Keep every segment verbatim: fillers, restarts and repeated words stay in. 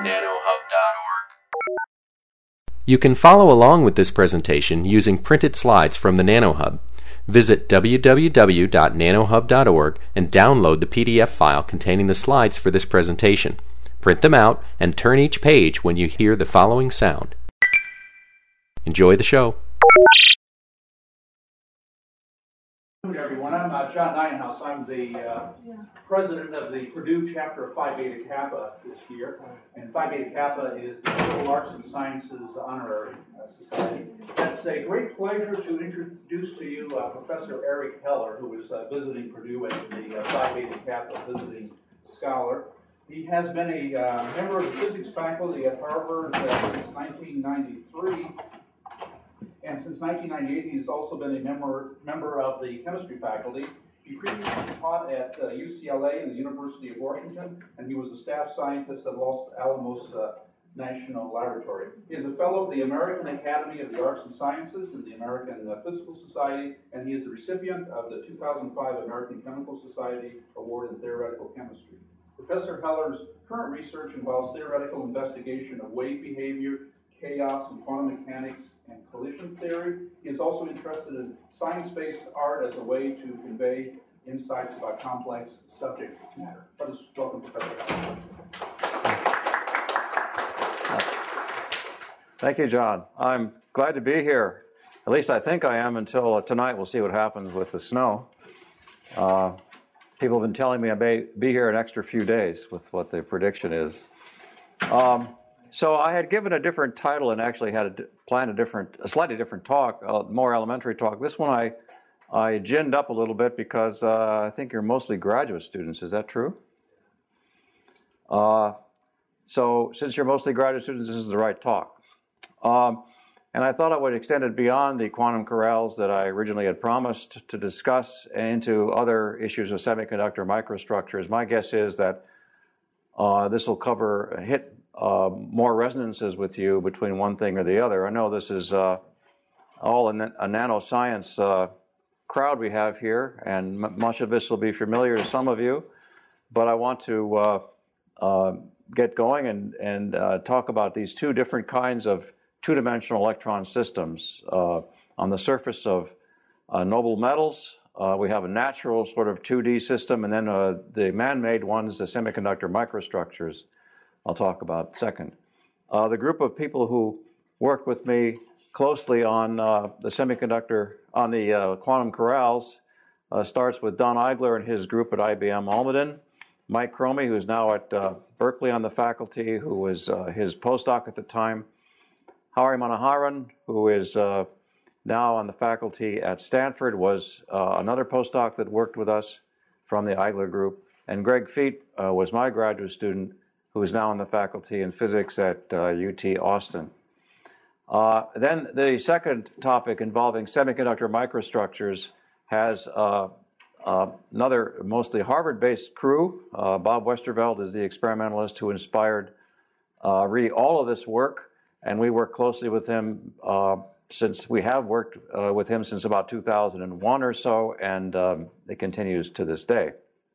nanohub dot org. You can follow along with this presentation using printed slides from the NanoHub. Visit w w w dot nanohub dot org and download the P D F file containing the slides for this presentation. Print them out and turn each page when you hear the following sound. Enjoy the show. Good afternoon, everyone. I'm uh, John Nienhaus. I'm the uh, president of the Purdue chapter of Phi Beta Kappa this year. And Phi Beta Kappa is the Liberal Arts and Sciences Honorary uh, Society. It's a great pleasure to introduce to you uh, Professor Eric Heller, who is uh, visiting Purdue as the uh, Phi Beta Kappa visiting scholar. He has been a uh, member of the physics faculty at Harvard uh, since nineteen ninety-three. And since nineteen ninety-eight, he has also been a member, member of the chemistry faculty. He previously taught at uh, U C L A and the University of Washington, and he was a staff scientist at Los Alamos uh, National Laboratory. He is a fellow of the American Academy of the Arts and Sciences and the American uh, Physical Society, and he is the recipient of the two thousand five American Chemical Society Award in Theoretical Chemistry. Professor Heller's current research involves theoretical investigation of wave behavior, chaos and quantum mechanics, and collision theory. He is also interested in science-based art as a way to convey insights about complex subject matter. Let us welcome Professor Heller. Thank you, John. I'm glad to be here. At least I think I am until uh, tonight. We'll see what happens with the snow. Uh, people have been telling me I may be here an extra few days with what the prediction is. Um, So I had given a different title and actually had a, planned a different, a slightly different talk, a more elementary talk. This one I, I ginned up a little bit because uh, I think you're mostly graduate students. Is that true? Uh, so since you're mostly graduate students, this is the right talk. Um, and I thought I would extend it beyond the quantum corrals that I originally had promised to discuss into other issues of semiconductor microstructures. My guess is that uh, this will cover, hit Uh, more resonances with you between one thing or the other. I know this is uh, all a, a nanoscience uh, crowd we have here, and m much of this will be familiar to some of you, but I want to uh, uh, get going and, and uh, talk about these two different kinds of two-dimensional electron systems. Uh, on the surface of uh, noble metals, uh, we have a natural sort of two D system, and then uh, the man-made ones, the semiconductor microstructures, I'll talk about second. Uh, the group of people who worked with me closely on uh, the semiconductor, on the uh, quantum corrals, uh, starts with Don Eigler and his group at I B M Almaden, Mike Cromie, who's now at uh, Berkeley on the faculty, who was uh, his postdoc at the time, Hari Manoharan, who is uh, now on the faculty at Stanford, was uh, another postdoc that worked with us from the Eigler group, and Greg Feet uh, was my graduate student, who is now on the faculty in physics at uh, U T Austin. Uh, then the second topic involving semiconductor microstructures has uh, uh, another mostly Harvard-based crew. Uh, Bob Westerveld is the experimentalist who inspired uh, really all of this work, and we work closely with him uh, since we have worked uh, with him since about two thousand one or so, and um, it continues to this day.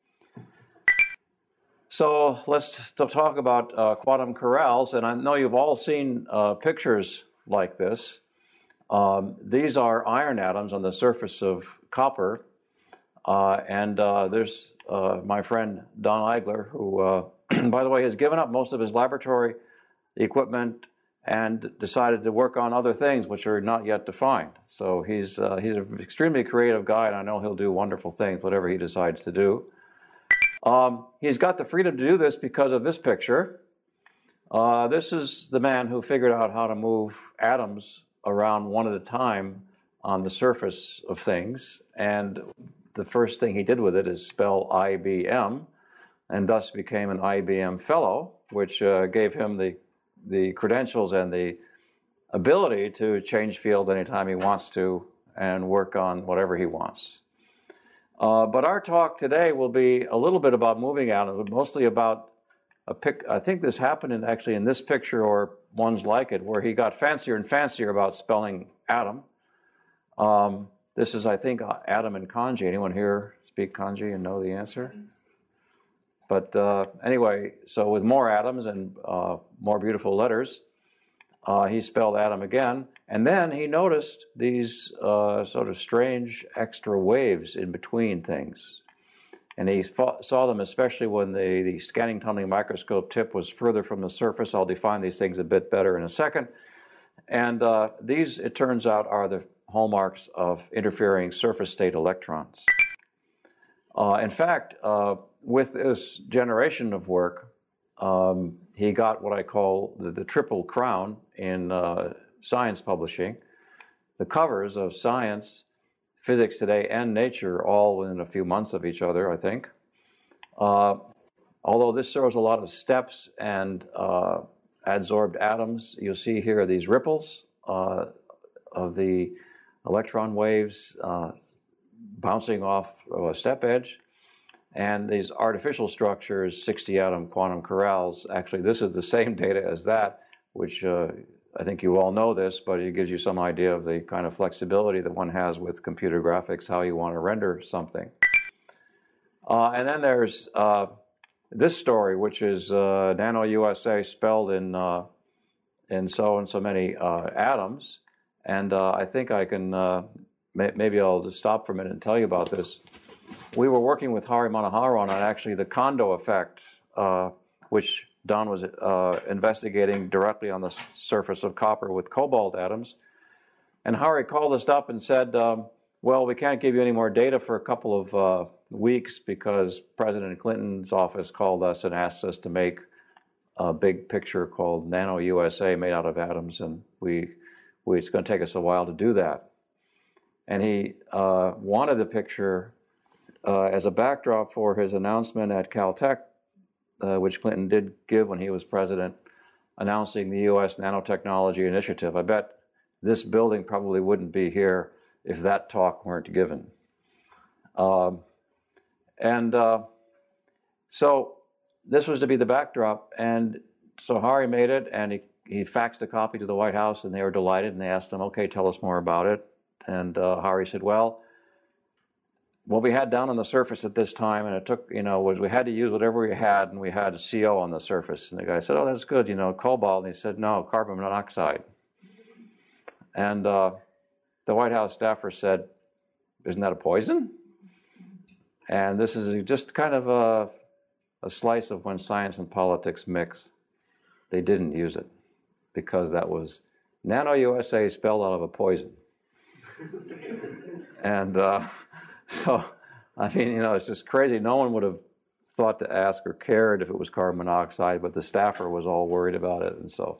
So let's talk about uh, quantum corrals, and I know you've all seen uh, pictures like this. Um, these are iron atoms on the surface of copper, uh, and uh, there's uh, my friend Don Eigler, who, uh, by the way, has given up most of his laboratory equipment and decided to work on other things which are not yet defined. So he's, uh, he's an extremely creative guy, and I know he'll do wonderful things, whatever he decides to do. Um, he's got the freedom to do this because of this picture. Uh, this is the man who figured out how to move atoms around one at a time on the surface of things. And the first thing he did with it is spell I B M, and thus became an I B M fellow, which uh, gave him the, the credentials and the ability to change field anytime he wants to and work on whatever he wants. Uh, but our talk today will be a little bit about moving atoms, but mostly about a pic. I think this happened in actually in this picture or ones like it, where he got fancier and fancier about spelling atom. Um, this is, I think, uh, atom and kanji. Anyone here speak kanji and know the answer? But uh, anyway, so with more atoms and uh, more beautiful letters, uh, he spelled atom again. And then he noticed these uh, sort of strange extra waves in between things. And he saw them especially when the, the scanning tunneling microscope tip was further from the surface. I'll define these things a bit better in a second. And uh, these, it turns out, are the hallmarks of interfering surface state electrons. Uh, in fact, uh, with this generation of work, um, he got what I call the, the triple crown in uh, science publishing. The covers of Science, Physics Today, and Nature, all within a few months of each other, I think. Uh, although this shows a lot of steps and uh, adsorbed atoms, you'll see here these ripples uh, of the electron waves uh, bouncing off of a step edge. And these artificial structures, sixty atom quantum corrals, actually this is the same data as that, which uh, I think you all know this, but it gives you some idea of the kind of flexibility that one has with computer graphics, how you want to render something. Uh, and then there's uh, this story, which is uh, Nano U S A spelled in, uh, in so and so many uh, atoms. And uh, I think I can, uh, may maybe I'll just stop for a minute and tell you about this. We were working with Hari Manoharan on actually the Kondo effect, uh, which Don was uh, investigating directly on the surface of copper with cobalt atoms. And Hari called us up and said, um, well, we can't give you any more data for a couple of uh, weeks because President Clinton's office called us and asked us to make a big picture called Nano U S A made out of atoms, and we, we it's going to take us a while to do that. And he uh, wanted the picture uh, as a backdrop for his announcement at Caltech, Uh, which Clinton did give when he was president, announcing the U S Nanotechnology Initiative. I bet this building probably wouldn't be here if that talk weren't given. Um, and uh, so this was to be the backdrop, and so Hari made it, and he, he faxed a copy to the White House, and they were delighted, and they asked him, okay, tell us more about it. And uh, Hari said, well, what we had down on the surface at this time, and it took, you know, was we had to use whatever we had, and we had a C O on the surface. And the guy said, oh, that's good, you know, cobalt. And he said, no, carbon monoxide. And uh, the White House staffer said, isn't that a poison? And this is just kind of a, a slice of when science and politics mix. They didn't use it because that was Nano U S A spelled out of a poison. and... Uh, So, I mean, you know, it's just crazy. No one would have thought to ask or cared if it was carbon monoxide, but the staffer was all worried about it. And so,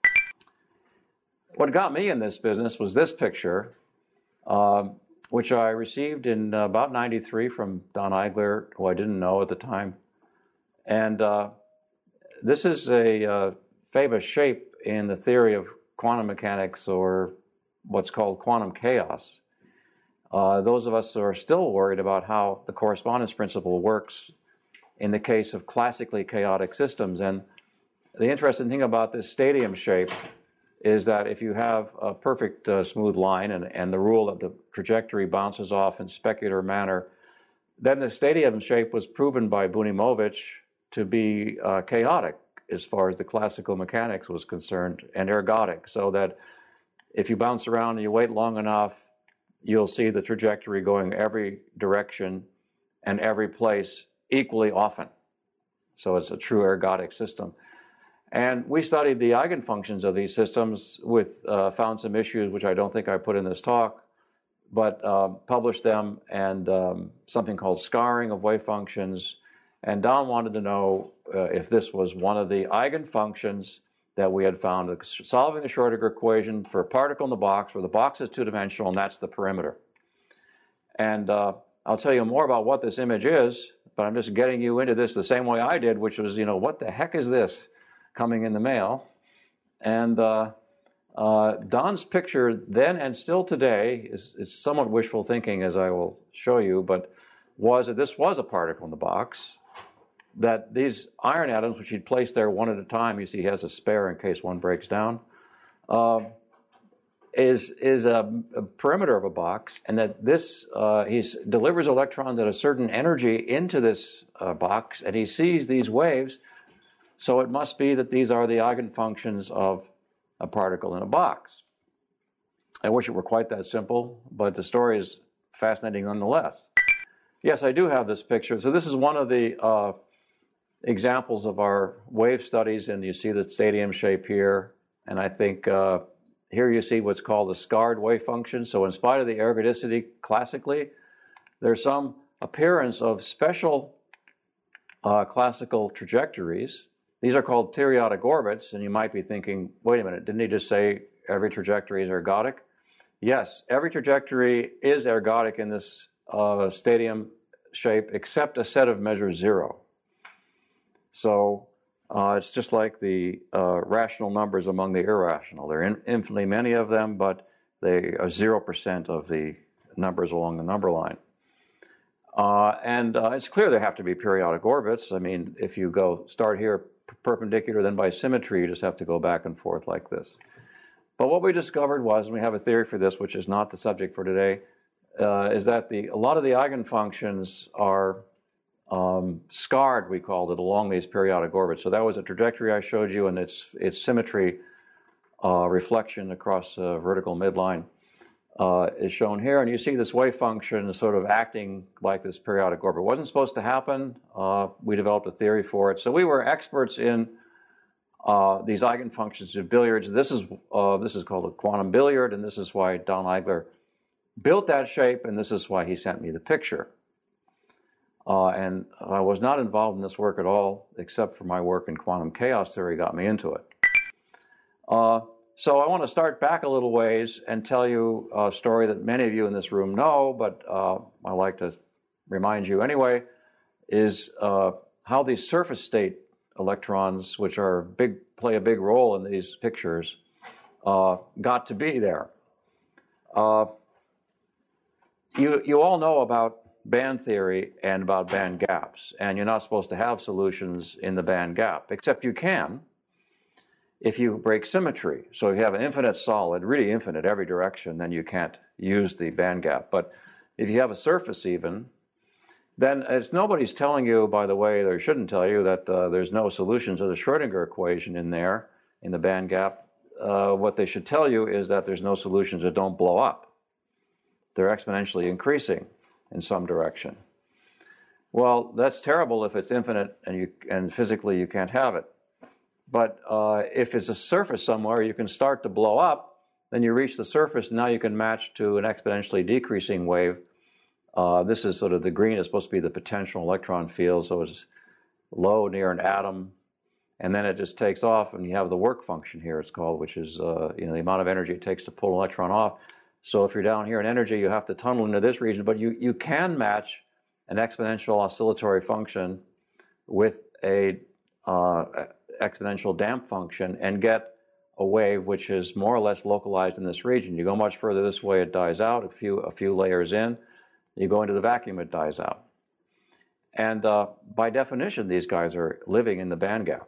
what got me in this business was this picture, um, which I received in uh, about ninety-three from Don Eigler, who I didn't know at the time. And uh, this is a uh, famous shape in the theory of quantum mechanics, or what's called quantum chaos. Uh, those of us who are still worried about how the correspondence principle works in the case of classically chaotic systems. And the interesting thing about this stadium shape is that if you have a perfect uh, smooth line and, and the rule that the trajectory bounces off in specular manner, then the stadium shape was proven by Bunimovich to be uh, chaotic as far as the classical mechanics was concerned, and ergodic, so that if you bounce around and you wait long enough, you'll see the trajectory going every direction and every place equally often. So it's a true ergodic system. And we studied the eigenfunctions of these systems with, uh, found some issues which I don't think I put in this talk, but uh, published them, and um, something called scarring of wave functions. And Don wanted to know uh, if this was one of the eigenfunctions that we had found, solving the Schrödinger equation for a particle in the box, where the box is two-dimensional, and that's the perimeter. And uh, I'll tell you more about what this image is, but I'm just getting you into this the same way I did, which was, you know, what the heck is this coming in the mail? And uh, uh, Don's picture then and still today is, is somewhat wishful thinking, as I will show you, but was that this was a particle in the box, that these iron atoms, which he'd placed there one at a time, you see he has a spare in case one breaks down, uh, is, is a, a perimeter of a box, and that this, uh, he delivers electrons at a certain energy into this uh, box, and he sees these waves, so it must be that these are the eigenfunctions of a particle in a box. I wish it were quite that simple, but the story is fascinating nonetheless. Yes, I do have this picture. So this is one of the uh, examples of our wave studies, and you see the stadium shape here, and I think uh, here you see what's called the scarred wave function. So in spite of the ergodicity classically, there's some appearance of special uh, classical trajectories. These are called periodic orbits, and you might be thinking, wait a minute, didn't he just say every trajectory is ergodic? Yes, every trajectory is ergodic in this uh, stadium shape, except a set of measure zero. So uh, it's just like the uh, rational numbers among the irrational. There are in, infinitely many of them, but they are zero percent of the numbers along the number line. Uh, and uh, it's clear there have to be periodic orbits. I mean, if you go start here perpendicular, then by symmetry, you just have to go back and forth like this. But what we discovered was, and we have a theory for this, which is not the subject for today, uh, is that the, a lot of the eigenfunctions are um, scarred, we called it, along these periodic orbits. So that was a trajectory I showed you, and its, its symmetry uh, reflection across a vertical midline uh, is shown here. And you see this wave function sort of acting like this periodic orbit. It wasn't supposed to happen. Uh, we developed a theory for it. So we were experts in Uh, these eigenfunctions of billiards. This is uh, this is called a quantum billiard, and this is why Don Eigler built that shape, and this is why he sent me the picture. Uh, and I was not involved in this work at all, except for my work in quantum chaos theory got me into it. Uh, so I want to start back a little ways and tell you a story that many of you in this room know, but uh, I like to remind you anyway, is uh, how these surface state electrons, which are big, play a big role in these pictures, uh, got to be there. Uh, you, you all know about band theory and about band gaps, and you're not supposed to have solutions in the band gap, except you can if you break symmetry. So if you have an infinite solid, really infinite every direction, then you can't use the band gap. But if you have a surface even, then it's nobody's telling you, by the way, or shouldn't tell you, that uh, there's no solution to the Schrodinger equation in there, in the band gap. Uh, what they should tell you is that there's no solutions that don't blow up. They're exponentially increasing in some direction. Well, that's terrible if it's infinite and, you, and physically you can't have it. But uh, if it's a surface somewhere, you can start to blow up, then you reach the surface, now you can match to an exponentially decreasing wave. Uh, this is sort of the green is supposed to be the potential electron field, so it's low near an atom, and then it just takes off, and you have the work function here, it's called, which is uh, you know, the amount of energy it takes to pull an electron off. So if you're down here in energy, you have to tunnel into this region, but you, you can match an exponential oscillatory function with a uh, exponential damp function and get a wave which is more or less localized in this region. You go much further this way, it dies out, a few, a few layers in. You go into the vacuum, it dies out. And uh, by definition, these guys are living in the band gap.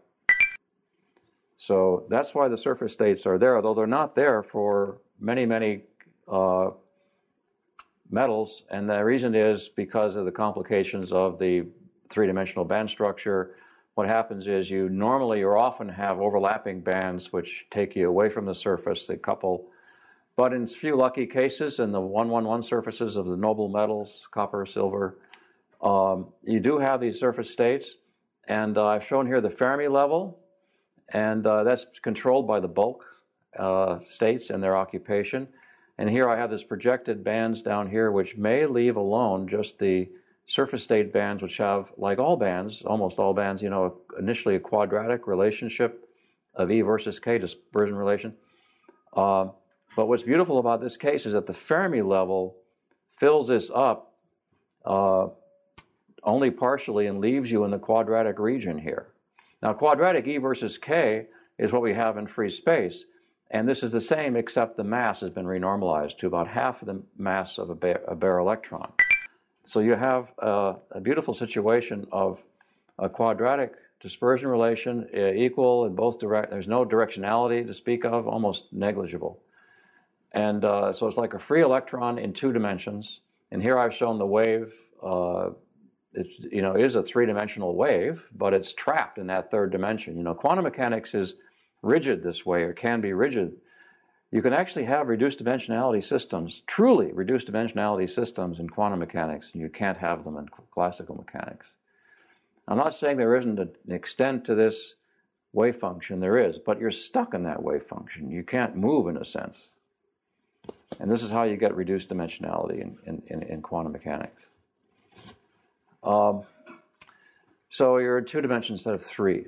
So that's why the surface states are there, although they're not there for many, many uh, metals. And the reason is because of the complications of the three-dimensional band structure. What happens is you normally or often have overlapping bands which take you away from the surface. They couple. But in few lucky cases, in the one one one surfaces of the noble metals, copper, silver, um, you do have these surface states. And uh, I've shown here the Fermi level, and uh, that's controlled by the bulk uh, states and their occupation. And here I have this projected bands down here, which may leave alone just the surface state bands, which have, like all bands, almost all bands, you know, initially a quadratic relationship of E versus K, dispersion relation. Uh, But what's beautiful about this case is that the Fermi level fills this up uh, only partially and leaves you in the quadratic region here. Now, quadratic E versus K is what we have in free space, and this is the same except the mass has been renormalized to about half of the mass of a bare, a bare electron. So you have uh, a beautiful situation of a quadratic dispersion relation uh, equal in both direct. There's no directionality to speak of, almost negligible. And uh, so it's like a free electron in two dimensions. And here I've shown the wave uh, it you know is a three-dimensional wave, but it's trapped in that third dimension. You know, quantum mechanics is rigid this way, or can be rigid. You can actually have reduced dimensionality systems, truly reduced dimensionality systems in quantum mechanics, and you can't have them in classical mechanics. I'm not saying there isn't an extent to this wave function. There is, but you're stuck in that wave function. You can't move in a sense. And this is how you get reduced dimensionality in, in, in, in quantum mechanics. Um, so you're in two dimensions instead of three.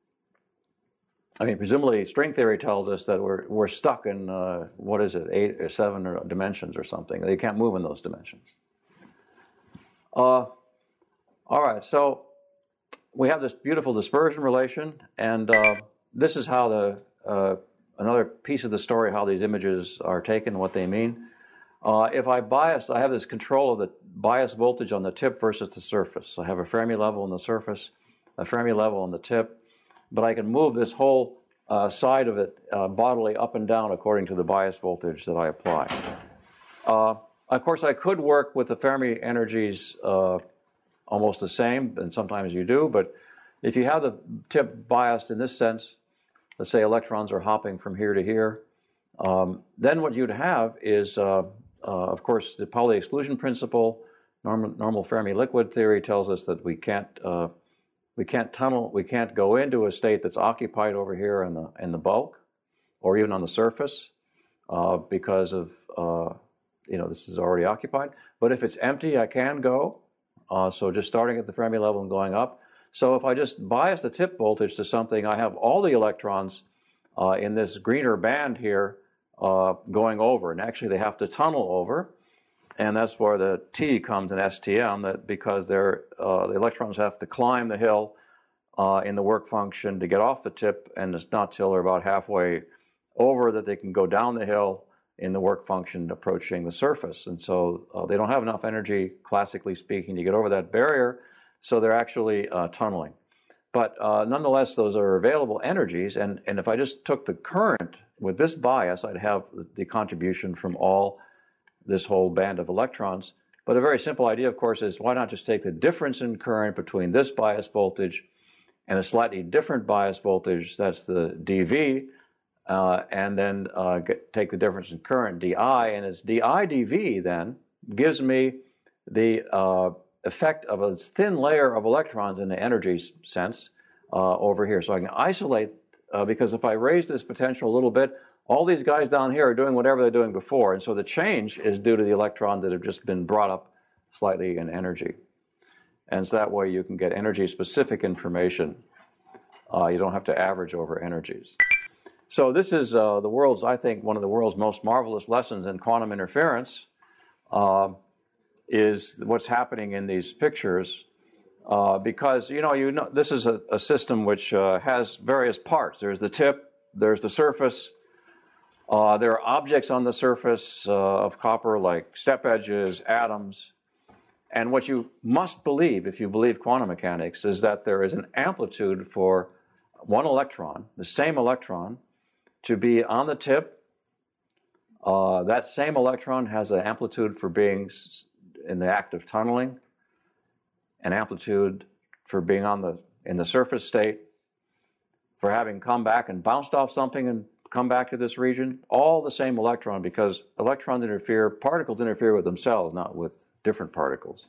I mean, presumably string theory tells us that we're, we're stuck in, uh, what is it, eight or seven or dimensions or something. You can't move in those dimensions. Uh, all right, so we have this beautiful dispersion relation, and uh, this is how the, uh, another piece of the story, how these images are taken, what they mean. Uh, if I bias, I have this control of the bias voltage on the tip versus the surface. I have a Fermi level on the surface, a Fermi level on the tip, but I can move this whole uh, side of it uh, bodily up and down according to the bias voltage that I apply. Uh, of course, I could work with the Fermi energies uh, almost the same, and sometimes you do, but if you have the tip biased in this sense, let's say electrons are hopping from here to here, um, then what you'd have is, uh, uh, of course, the Pauli exclusion principle. Normal, normal Fermi liquid theory tells us that we can't uh, We can't tunnel, we can't go into a state that's occupied over here in the, in the bulk, or even on the surface, uh, because of, uh, you know, this is already occupied. But if it's empty, I can go. Uh, so just starting at the Fermi level and going up. So if I just bias the tip voltage to something, I have all the electrons uh, in this greener band here uh, going over. And actually, they have to tunnel over. And that's where the T comes in S T M, that because they're, uh, the electrons have to climb the hill uh, in the work function to get off the tip, and it's not till they're about halfway over that they can go down the hill in the work function approaching the surface. And so uh, they don't have enough energy, classically speaking, to get over that barrier, so they're actually uh, tunneling. But uh, nonetheless, those are available energies, and, and if I just took the current with this bias, I'd have the contribution from all this whole band of electrons. But a very simple idea, of course, is why not just take the difference in current between this bias voltage and a slightly different bias voltage, that's the D V, uh, and then uh, get, take the difference in current, D I, and it's D I D V then gives me the uh, effect of a thin layer of electrons in the energy sense uh, over here. So I can isolate, uh, because if I raise this potential a little bit, all these guys down here are doing whatever they're doing before, and so the change is due to the electrons that have just been brought up slightly in energy. And so that way you can get energy-specific information. Uh, you don't have to average over energies. So this is uh, the world's, I think, one of the world's most marvelous lessons in quantum interference, uh, is what's happening in these pictures. Uh, because, you know, you know, this is a, a system which uh, has various parts. There's the tip, there's the surface. Uh, there are objects on the surface uh, of copper like step edges, atoms. And what you must believe, if you believe quantum mechanics, is that there is an amplitude for one electron, the same electron, to be on the tip. Uh, that same electron has an amplitude for being in the act of tunneling, an amplitude for being on the in the surface state, for having come back and bounced off something and come back to this region, all the same electron, because electrons interfere, particles interfere with themselves, not with different particles.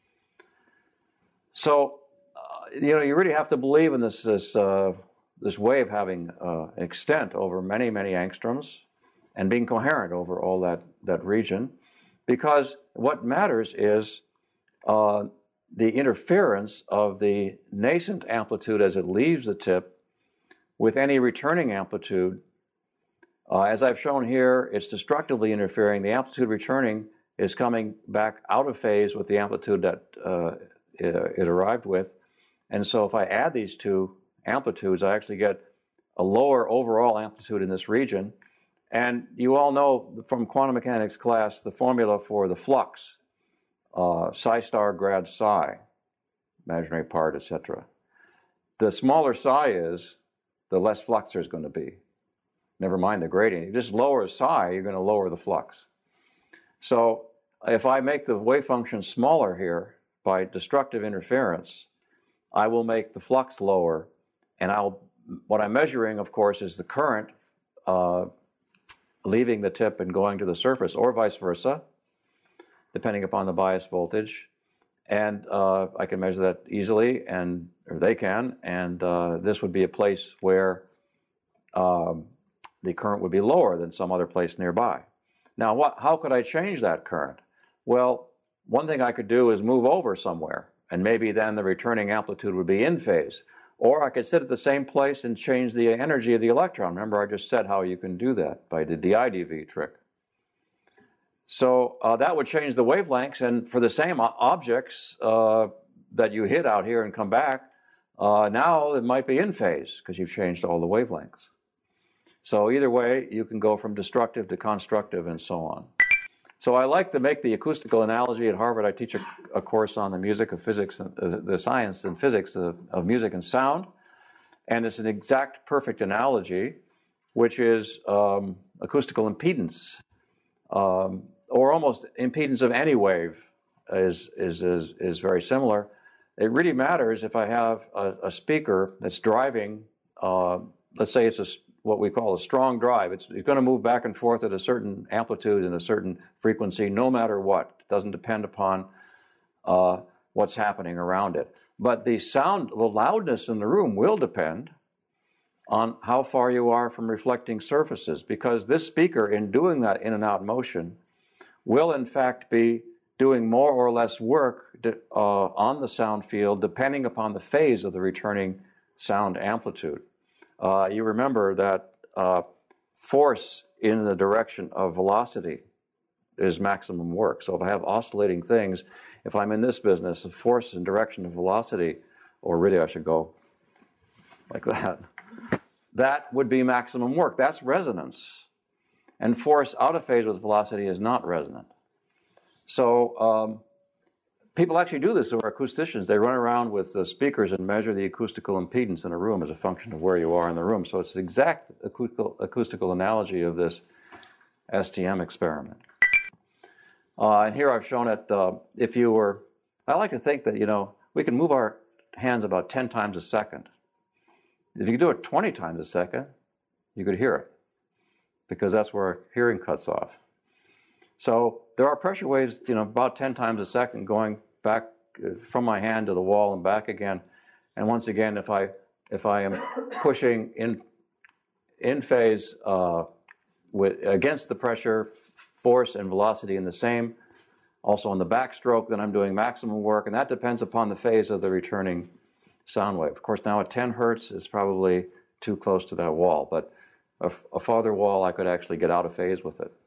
So, uh, you know, you really have to believe in this this uh, this wave having uh, extent over many, many angstroms and being coherent over all that, that region, because what matters is uh, the interference of the nascent amplitude as it leaves the tip with any returning amplitude. Uh, as I've shown here, it's destructively interfering. The amplitude returning is coming back out of phase with the amplitude that uh, it, it arrived with. And so if I add these two amplitudes, I actually get a lower overall amplitude in this region. And you all know from quantum mechanics class the formula for the flux, uh, psi star grad psi, imaginary part, et cetera. The smaller psi is, the less flux there's going to be. Never mind the gradient. You just lower psi, you're going to lower the flux. So if I make the wave function smaller here, by destructive interference, I will make the flux lower, and I'll, what I'm measuring, of course, is the current uh, leaving the tip and going to the surface, or vice versa, depending upon the bias voltage. And uh, I can measure that easily, and or they can, and uh, this would be a place where um, the current would be lower than some other place nearby. Now, what, how could I change that current? Well, one thing I could do is move over somewhere, and maybe then the returning amplitude would be in phase. Or I could sit at the same place and change the energy of the electron. Remember, I just said how you can do that by the d I d V trick. So uh, that would change the wavelengths, and for the same objects uh, that you hit out here and come back, uh, now it might be in phase because you've changed all the wavelengths. So either way, you can go from destructive to constructive and so on. So I like to make the acoustical analogy. At Harvard, I teach a, a course on the music of physics, uh, the science and physics of, of music and sound, and it's an exact perfect analogy, which is um, acoustical impedance. Um, or almost impedance of any wave is, is, is, is very similar. It really matters if I have a, a speaker that's driving, uh, let's say it's a, what we call a strong drive. It's, it's going to move back and forth at a certain amplitude and a certain frequency no matter what. It doesn't depend upon uh, what's happening around it. But the sound, the loudness in the room will depend on how far you are from reflecting surfaces, because this speaker, in doing that in and out motion, will in fact be doing more or less work to, uh, on the sound field depending upon the phase of the returning sound amplitude. Uh, you remember that uh, force in the direction of velocity is maximum work. So if I have oscillating things, if I'm in this business, the force in direction of velocity, or really I should go like that, that would be maximum work. That's resonance. And force out of phase with velocity is not resonant. So um, people actually do this who are acousticians. They run around with the speakers and measure the acoustical impedance in a room as a function of where you are in the room. So it's the exact acoustical, acoustical analogy of this S T M experiment. Uh, and here I've shown it, uh, if you were, I like to think that, you know, we can move our hands about ten times a second. If you could do it twenty times a second, you could hear it, because that's where hearing cuts off. So there are pressure waves, you know, about ten times a second going back from my hand to the wall and back again. And once again, if I if I am pushing in in phase uh, with against the pressure, force and velocity in the same, also on the backstroke, then I'm doing maximum work, and that depends upon the phase of the returning sound wave. Of course, now at ten hertz is probably too close to that wall, but a, a farther wall, I could actually get out of phase with it.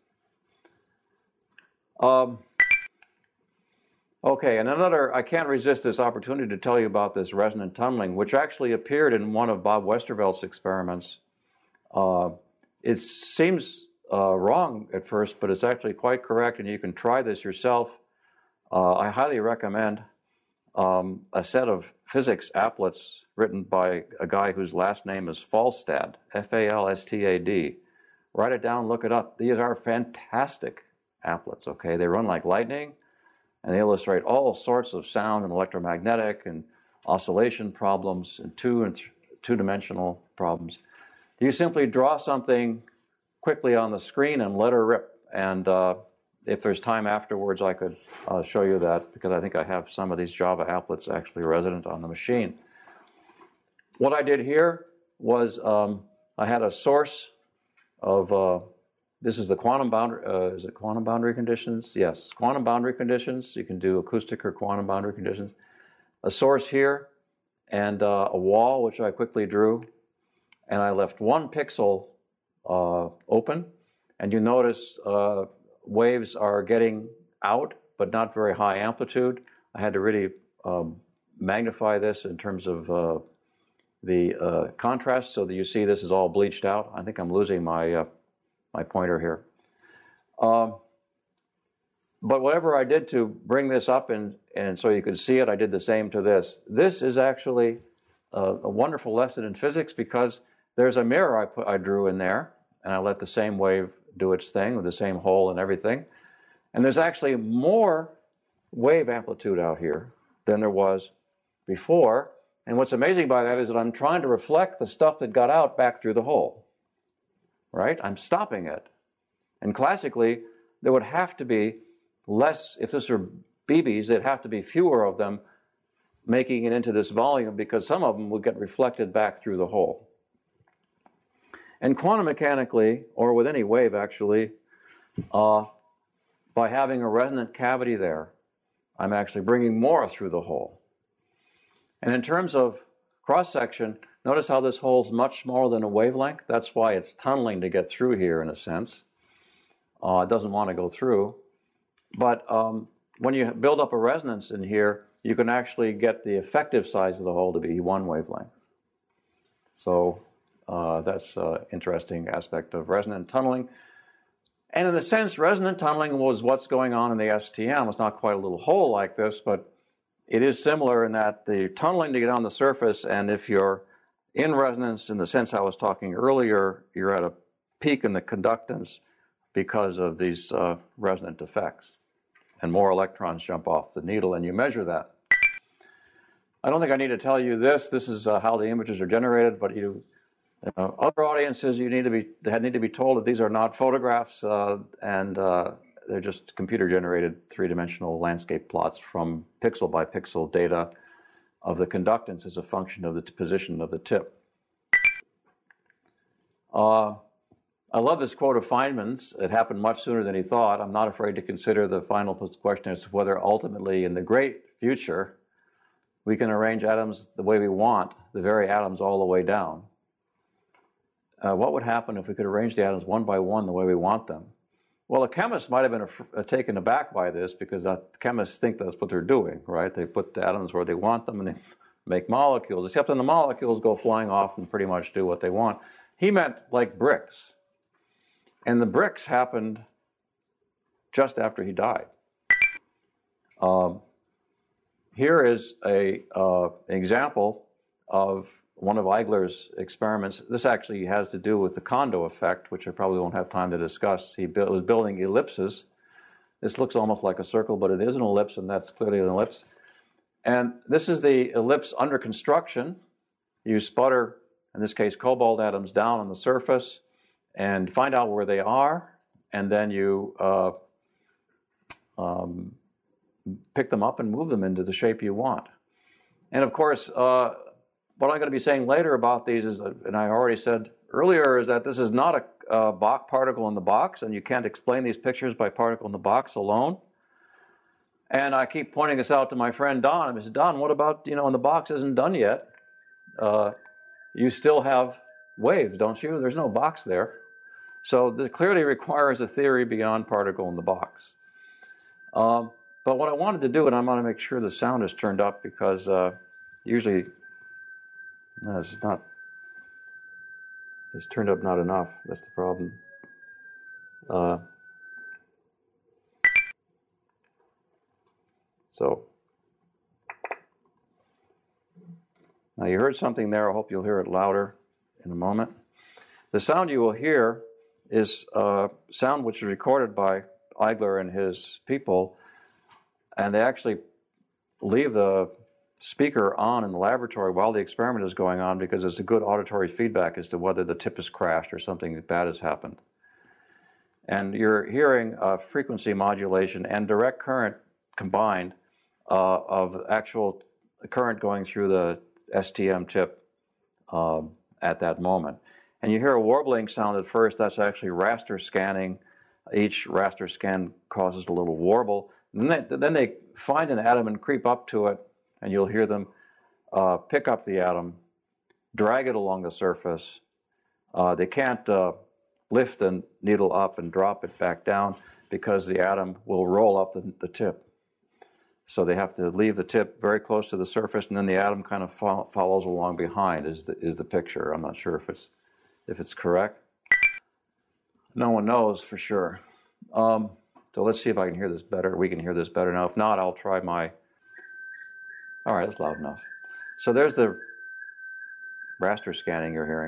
Um, okay, and another, I can't resist this opportunity to tell you about this resonant tunneling, which actually appeared in one of Bob Westervelt's experiments. Uh, it seems uh, wrong at first, but it's actually quite correct, and you can try this yourself. Uh, I highly recommend um, a set of physics applets written by a guy whose last name is Falstad, F A L S T A D. Write it down, look it up. These are fantastic applets, okay? They run like lightning, and they illustrate all sorts of sound and electromagnetic and oscillation problems and two and th- two-dimensional problems. You simply draw something quickly on the screen and let her rip. And uh, if there's time afterwards, I could uh, show you that, because I think I have some of these Java applets actually resident on the machine. What I did here was um, I had a source of, uh, this is the quantum boundary, uh, is it quantum boundary conditions? Yes, quantum boundary conditions. You can do acoustic or quantum boundary conditions. A source here and uh, a wall, which I quickly drew. And I left one pixel uh, open. And you notice uh, waves are getting out, but not very high amplitude. I had to really um, magnify this in terms of uh, the uh, contrast so that you see this is all bleached out. I think I'm losing my uh, my pointer here. Um, but whatever I did to bring this up and, and so you could see it, I did the same to this. This is actually a, a wonderful lesson in physics, because there's a mirror I, put, I drew in there, and I let the same wave do its thing with the same hole and everything. And there's actually more wave amplitude out here than there was before. And what's amazing by that is that I'm trying to reflect the stuff that got out back through the hole, right? I'm stopping it. And classically, there would have to be less, if this were B Bs, there'd have to be fewer of them making it into this volume because some of them would get reflected back through the hole. And quantum mechanically, or with any wave actually, uh, by having a resonant cavity there, I'm actually bringing more through the hole. And in terms of cross-section, notice how this hole is much smaller than a wavelength. That's why it's tunneling to get through here in a sense. Uh, it doesn't want to go through. But um, when you build up a resonance in here, you can actually get the effective size of the hole to be one wavelength. So uh, that's an interesting aspect of resonant tunneling. And in a sense, resonant tunneling was what's going on in the S T M. It's not quite a little hole like this, but it is similar in that the tunneling to get on the surface, and if you're in resonance in the sense I was talking earlier, you're at a peak in the conductance because of these uh, resonant effects. And more electrons jump off the needle, and you measure that. I don't think I need to tell you this. This is uh, how the images are generated, but you, uh, other audiences, you need to be they need to be told that these are not photographs, uh, and uh, they're just computer-generated three-dimensional landscape plots from pixel-by-pixel data of the conductance as a function of the position of the tip. Uh, I love this quote of Feynman's. It happened much sooner than he thought. I'm not afraid to consider the final question as to whether ultimately in the great future we can arrange atoms the way we want, the very atoms all the way down. Uh, what would happen if we could arrange the atoms one by one the way we want them? Well, a chemist might have been uh, taken aback by this because uh, chemists think that's what they're doing, right? They put the atoms where they want them and they make molecules, except then the molecules go flying off and pretty much do what they want. He meant like bricks. And the bricks happened just after he died. Um, here is a uh, example of one of Eigler's experiments. This actually has to do with the Kondo effect, which I probably won't have time to discuss. He built, was building ellipses. This looks almost like a circle, but it is an ellipse, and that's clearly an ellipse. And this is the ellipse under construction. You sputter, in this case, cobalt atoms down on the surface and find out where they are, and then you uh, um, pick them up and move them into the shape you want. And of course, uh, what I'm going to be saying later about these is, and I already said earlier, is that this is not a, a Bach particle in the box, and you can't explain these pictures by particle in the box alone. And I keep pointing this out to my friend Don. I said, Don, what about, you know, when the box isn't done yet, uh, you still have waves, don't you? There's no box there. So this clearly requires a theory beyond particle in the box. Um, but what I wanted to do, and I want to make sure the sound is turned up because uh, usually, no, it's not, it's turned up not enough. That's the problem. Uh, so, now you heard something there. I hope you'll hear it louder in a moment. The sound you will hear is uh, sound which is recorded by Eigler and his people, and they actually leave the speaker on in the laboratory while the experiment is going on because it's a good auditory feedback as to whether the tip has crashed or something bad has happened. And you're hearing uh, frequency modulation and direct current combined uh, of actual current going through the S T M tip uh, at that moment. And you hear a warbling sound at first. That's actually raster scanning. Each raster scan causes a little warble. And then they, then they find an atom and creep up to it, and you'll hear them uh, pick up the atom, drag it along the surface. Uh, they can't uh, lift the needle up and drop it back down because the atom will roll up the, the tip. So they have to leave the tip very close to the surface, and then the atom kind of fo- follows along behind is the, is the picture. I'm not sure if it's if it's correct. No one knows for sure. Um, so let's see if I can hear this better. We can hear this better now. If not, I'll try my... All right, that's loud enough. So there's the raster scanning you're hearing.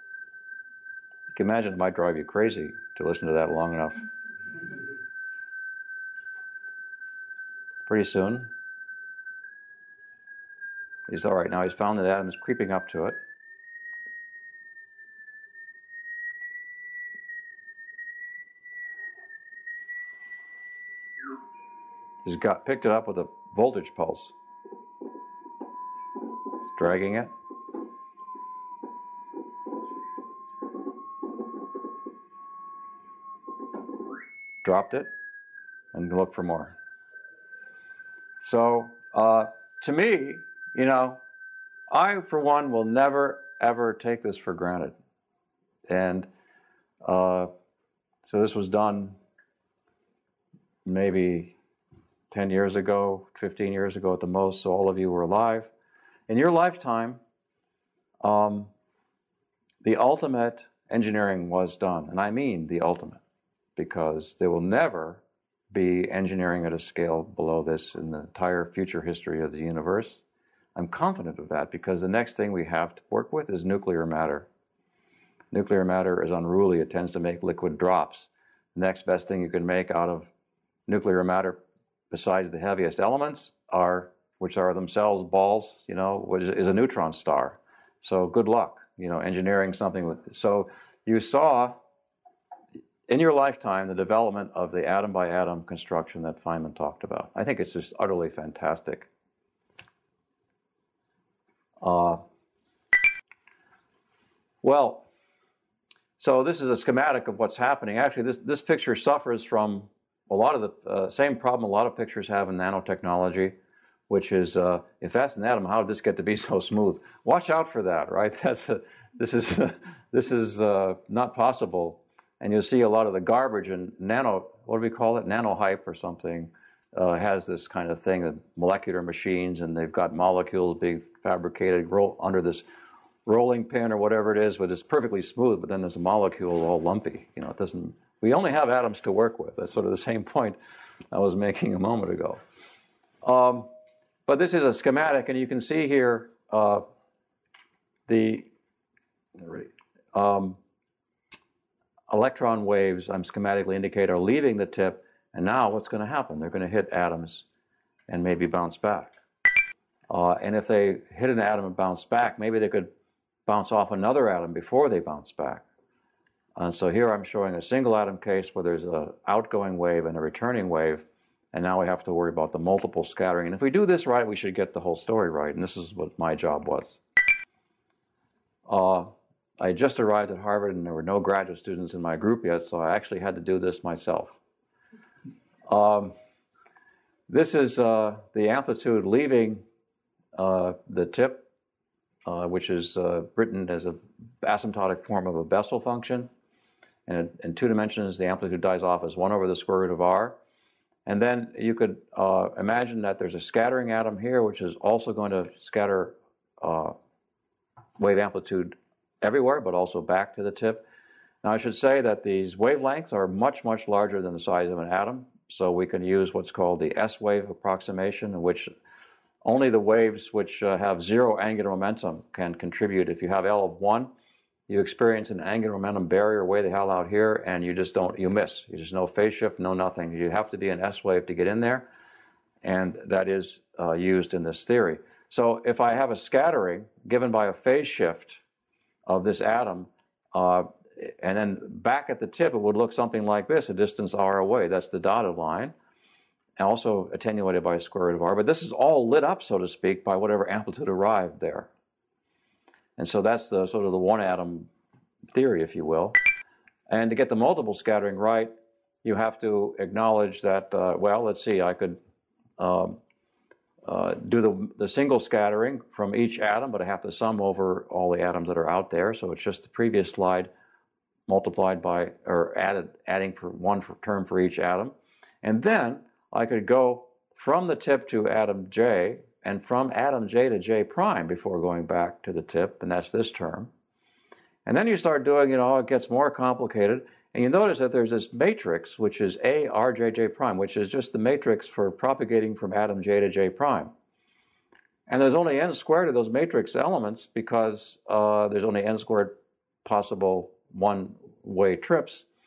You can imagine it might drive you crazy to listen to that long enough. pretty soon. He's all right now. He's found that atom is creeping up to it. He's got picked it up with a voltage pulse. He's dragging it. Dropped it, and look for more. So, uh, to me, you know, I, for one, will never, ever take this for granted. And uh, so this was done maybe ten years ago, fifteen years ago at the most, so all of you were alive. In your lifetime, um, the ultimate engineering was done, and I mean the ultimate, because there will never be engineering at a scale below this in the entire future history of the universe. I'm confident of that because the next thing we have to work with is nuclear matter. Nuclear matter is unruly. It tends to make liquid drops. The next best thing you can make out of nuclear matter, besides the heaviest elements, are, which are themselves balls, you know, is, is a neutron star. So good luck, you know, engineering something with. So you saw in your lifetime the development of the atom by atom construction that Feynman talked about. I think it's just utterly fantastic. Uh, well, so this is a schematic of what's happening. Actually, this, this picture suffers from a lot of the uh, same problem a lot of pictures have in nanotechnology, which is, uh, if that's an atom, how did this get to be so smooth? Watch out for that, right? That's a, this is, this is uh, not possible. And you'll see a lot of the garbage in nano, what do we call it? Nanohype or something, uh, has this kind of thing, of molecular machines, and they've got molecules being fabricated roll, under this rolling pin or whatever it is, but it's perfectly smooth, but then there's a molecule all lumpy. You know, it doesn't, we only have atoms to work with. That's sort of the same point I was making a moment ago. Um, but this is a schematic, and you can see here uh, the um, electron waves I'm schematically indicate are leaving the tip, and now what's going to happen? They're going to hit atoms and maybe bounce back. Uh, and if they hit an atom and bounce back, maybe they could bounce off another atom before they bounce back. And so here I'm showing a single atom case where there's an outgoing wave and a returning wave, and now we have to worry about the multiple scattering. And if we do this right, we should get the whole story right, and this is what my job was. Uh, I just arrived at Harvard, and there were no graduate students in my group yet, so I actually had to do this myself. Um, this is uh, the amplitude leaving uh, the tip, uh, which is uh, written as an asymptotic form of a Bessel function. And in two dimensions, the amplitude dies off as one over the square root of r. And then you could uh, imagine that there's a scattering atom here, which is also going to scatter uh, wave amplitude everywhere, but also back to the tip. Now, I should say that these wavelengths are much, much larger than the size of an atom. So we can use what's called the S-wave approximation, in which only the waves which uh, have zero angular momentum can contribute. If you have L of one, you experience an angular momentum barrier way the hell out here, and you just don't, you miss. You just no phase shift, no nothing. You have to be an S-wave to get in there, and that is uh, used in this theory. So if I have a scattering given by a phase shift of this atom, uh, and then back at the tip, it would look something like this, a distance r away. That's the dotted line, and also attenuated by a square root of r. But this is all lit up, so to speak, by whatever amplitude arrived there. And so that's the sort of the one atom theory, if you will. And to get the multiple scattering right, you have to acknowledge that, uh, well, let's see, I could um, uh, do the, the single scattering from each atom, but I have to sum over all the atoms that are out there. So it's just the previous slide multiplied by, or added, adding for one for term for each atom. And then I could go from the tip to atom J, and from atom J to J prime before going back to the tip, and that's this term. And then you start doing, you know, it gets more complicated, and you notice that there's this matrix, which is A R J J prime, which is just the matrix for propagating from atom J to J prime. And there's only n squared of those matrix elements because uh, there's only n squared possible one-way trips.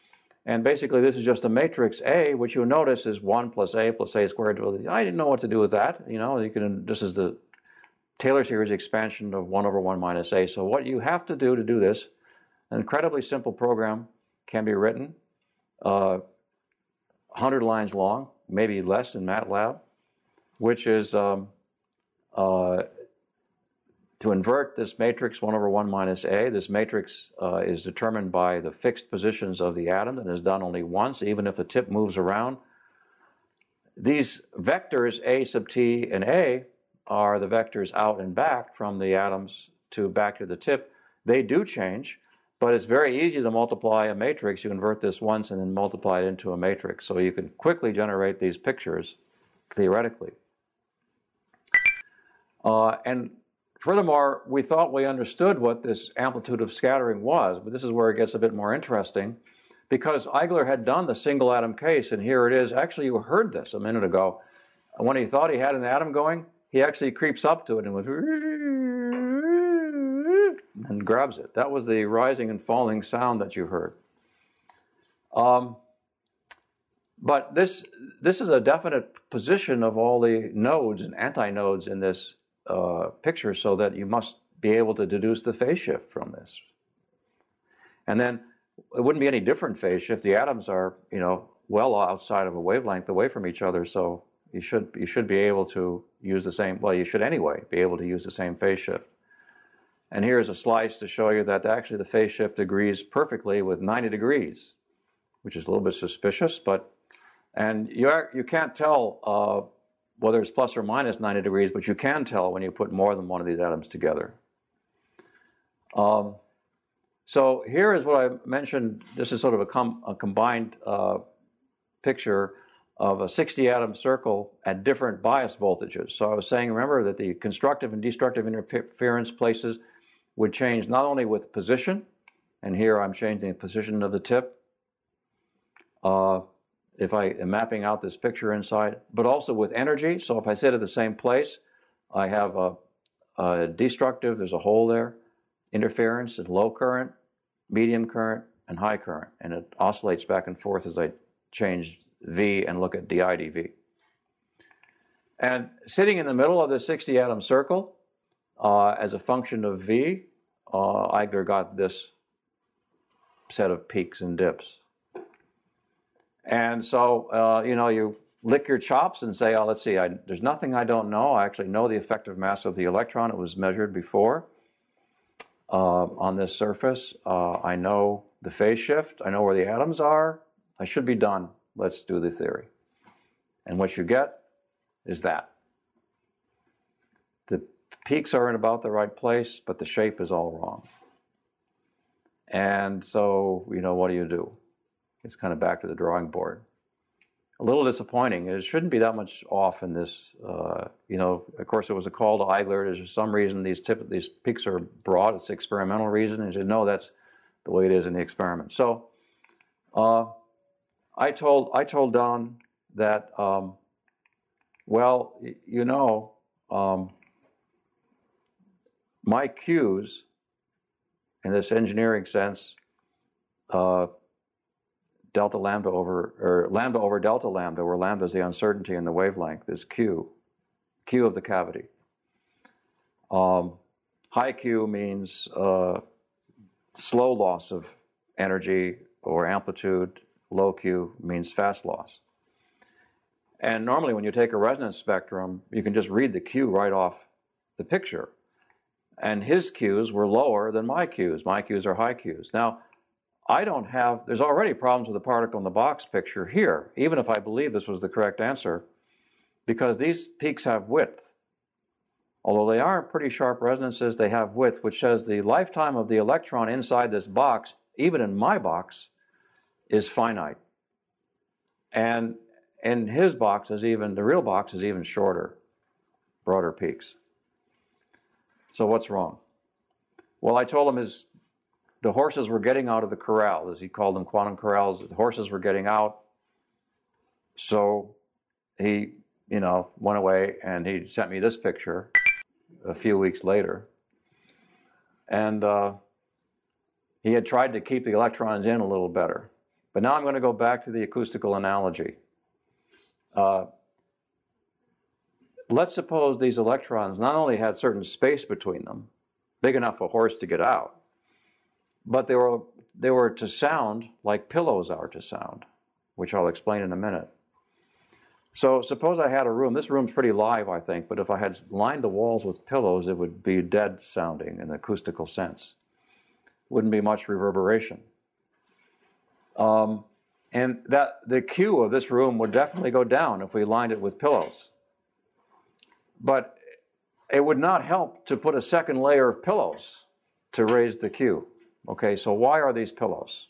And basically, this is just a matrix A, which you'll notice is one plus A plus A squared. I didn't know what to do with that. You know, you can. This is the Taylor series expansion of one over one minus A. So what you have to do to do this, an incredibly simple program can be written, uh, one hundred lines long, maybe less in MATLAB, which is um, uh, to invert this matrix one over one minus A. This matrix uh, is determined by the fixed positions of the atom and is done only once, even if the tip moves around. These vectors A sub t and A are the vectors out and back from the atoms to back to the tip. They do change, but it's very easy to multiply a matrix. You invert this once and then multiply it into a matrix. So you can quickly generate these pictures, theoretically. Uh, and furthermore, we thought we understood what this amplitude of scattering was, but this is where it gets a bit more interesting, because Eigler had done the single atom case, and here it is. Actually, you heard this a minute ago. When he thought he had an atom going, he actually creeps up to it and goes, and grabs it. That was the rising and falling sound that you heard. Um, but this, this is a definite position of all the nodes and antinodes in this uh, picture, so that you must be able to deduce the phase shift from this. And then it wouldn't be any different phase shift. The atoms are, you know, well outside of a wavelength away from each other, so you should, you should be able to use the same, well, you should anyway be able to use the same phase shift. And here's a slice to show you that actually the phase shift agrees perfectly with ninety degrees, which is a little bit suspicious, but, and you, are, you can't tell uh, whether it's plus or minus ninety degrees, but you can tell when you put more than one of these atoms together. Um, so here is what I mentioned. This is sort of a, com a combined uh, picture of a sixty atom circle at different bias voltages. So I was saying, remember that the constructive and destructive interference places would change not only with position, and here I'm changing the position of the tip, uh, if I am mapping out this picture inside, but also with energy. So if I sit at the same place, I have a, a destructive, there's a hole there, interference and low current, medium current, and high current, and it oscillates back and forth as I change V and look at d I dV. And sitting in the middle of the sixty atom circle, uh, as a function of V, uh, Eigler got this set of peaks and dips. And so, uh, you know, you lick your chops and say, oh, let's see, I, there's nothing I don't know. I actually know the effective mass of the electron. It was measured before uh, on this surface. Uh, I know the phase shift. I know where the atoms are. I should be done. Let's do the theory. And what you get is that. The peaks are in about the right place, but the shape is all wrong. And so, you know, what do you do? It's kind of back to the drawing board. A little disappointing. It shouldn't be that much off in this. Uh, you know, of course, it was a call to Eigler. There's some reason these tip, these peaks are broad. It's experimental reason. And he said, no, that's the way it is in the experiment. So, uh, I told I told Don that, um, well, y you know, um, my Q's, in this engineering sense, uh, delta lambda over, or lambda over delta lambda, where lambda is the uncertainty in the wavelength, is Q, Q of the cavity. Um, high Q means uh, slow loss of energy or amplitude. Low Q means fast loss. And normally when you take a resonance spectrum, you can just read the Q right off the picture. And his Q's were lower than my Q's. My Q's are high Q's. Now, I don't have, there's already problems with the particle in the box picture here, even if I believe this was the correct answer, because these peaks have width. Although they are pretty sharp resonances, they have width, which says the lifetime of the electron inside this box, even in my box, is finite. And in his box is even, the real box is even shorter, broader peaks. So what's wrong? Well, I told him his, the horses were getting out of the corral, as he called them, quantum corrals. The horses were getting out. So he, you know, went away and he sent me this picture a few weeks later. And uh, he had tried to keep the electrons in a little better. But now I'm going to go back to the acoustical analogy. Uh, let's suppose these electrons not only had certain space between them, big enough for a horse to get out, but they were, they were to sound like pillows are to sound, which I'll explain in a minute. So suppose I had a room. This room's pretty live, I think, but if I had lined the walls with pillows, it would be dead sounding in the acoustical sense. Wouldn't be much reverberation. Um, and that the Q of this room would definitely go down if we lined it with pillows. But it would not help to put a second layer of pillows to raise the Q. Okay, so why are these pillows?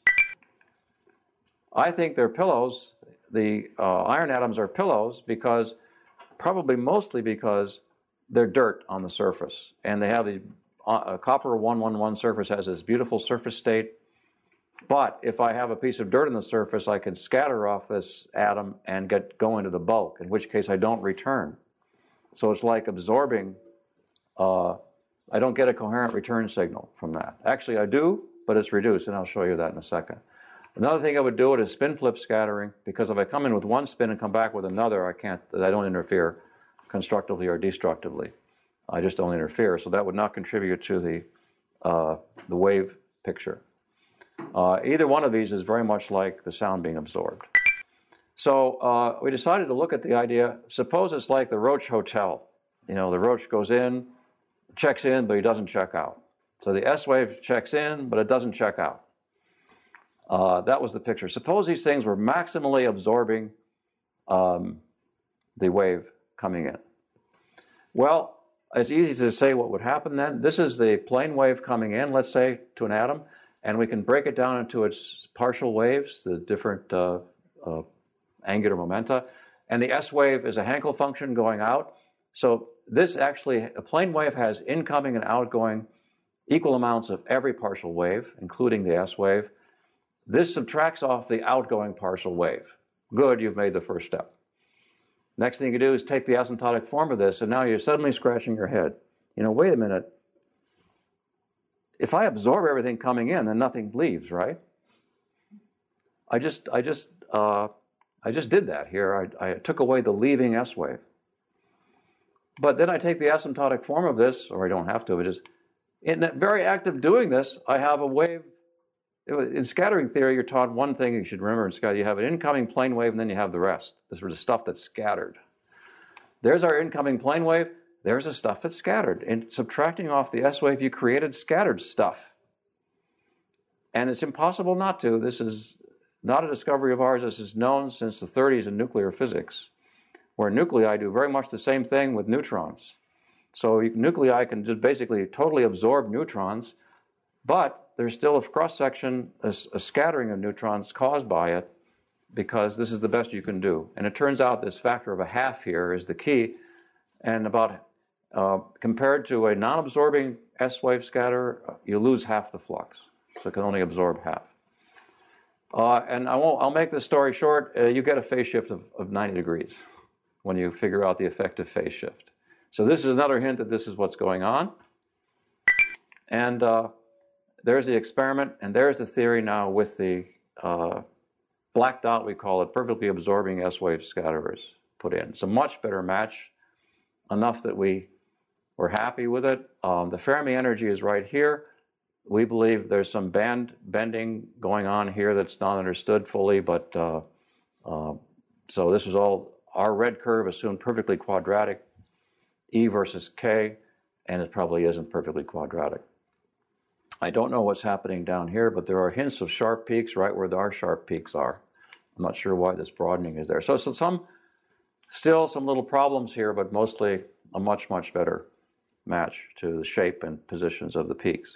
I think they're pillows. The uh, iron atoms are pillows because, probably mostly because they're dirt on the surface. And they have the uh, copper one one one surface has this beautiful surface state. But if I have a piece of dirt on the surface, I can scatter off this atom and get go into the bulk, in which case I don't return. So it's like absorbing, uh, I don't get a coherent return signal from that. Actually, I do, but it's reduced, and I'll show you that in a second. Another thing I would do it is spin flip scattering, because if I come in with one spin and come back with another, I can't, I don't interfere constructively or destructively. I just don't interfere, so that would not contribute to the, uh, the wave picture. Uh, either one of these is very much like the sound being absorbed. So uh, we decided to look at the idea, suppose it's like the Roach Hotel. You know, the Roach goes in, checks in, but he doesn't check out. So the S wave checks in, but it doesn't check out. Uh, that was the picture. Suppose these things were maximally absorbing um, the wave coming in. Well, it's easy to say what would happen then. This is the plane wave coming in, let's say, to an atom, and we can break it down into its partial waves, the different uh, uh, angular momenta, and the S wave is a Hankel function going out. So this actually, a plane wave has incoming and outgoing equal amounts of every partial wave, including the S wave. This subtracts off the outgoing partial wave. Good, you've made the first step. Next thing you do is take the asymptotic form of this, and now you're suddenly scratching your head. You know, wait a minute. If I absorb everything coming in, then nothing leaves, right? I just, I just, uh, I just did that here. I, I took away the leaving S wave. But then I take the asymptotic form of this, or I don't have to, it is, in the very act of doing this, I have a wave. In scattering theory, you're taught one thing you should remember in scattering. You have an incoming plane wave, and then you have the rest. This is the stuff that's scattered. There's our incoming plane wave. There's the stuff that's scattered. And subtracting off the S wave, you created scattered stuff. And it's impossible not to. This is not a discovery of ours. This is known since the thirties in nuclear physics, where nuclei do very much the same thing with neutrons. So you, nuclei can just basically totally absorb neutrons, but there's still a cross-section, a, a scattering of neutrons caused by it, because this is the best you can do. And it turns out this factor of a half here is the key. And about uh, compared to a non-absorbing S-wave scatter, you lose half the flux. So it can only absorb half. Uh, and I won't, I'll make this story short. Uh, you get a phase shift of, of ninety degrees when you figure out the effective phase shift. So this is another hint that this is what's going on. And uh, there's the experiment, and there's the theory now with the uh, black dot, we call it, perfectly absorbing S-wave scatterers put in. It's a much better match, enough that we were happy with it. Um, the Fermi energy is right here. We believe there's some band bending going on here that's not understood fully, but uh, uh, so this is all, our red curve assumed perfectly quadratic, E versus K, and it probably isn't perfectly quadratic. I don't know what's happening down here, but there are hints of sharp peaks right where our sharp peaks are. I'm not sure why this broadening is there. So, so some, still some little problems here, but mostly a much, much better match to the shape and positions of the peaks.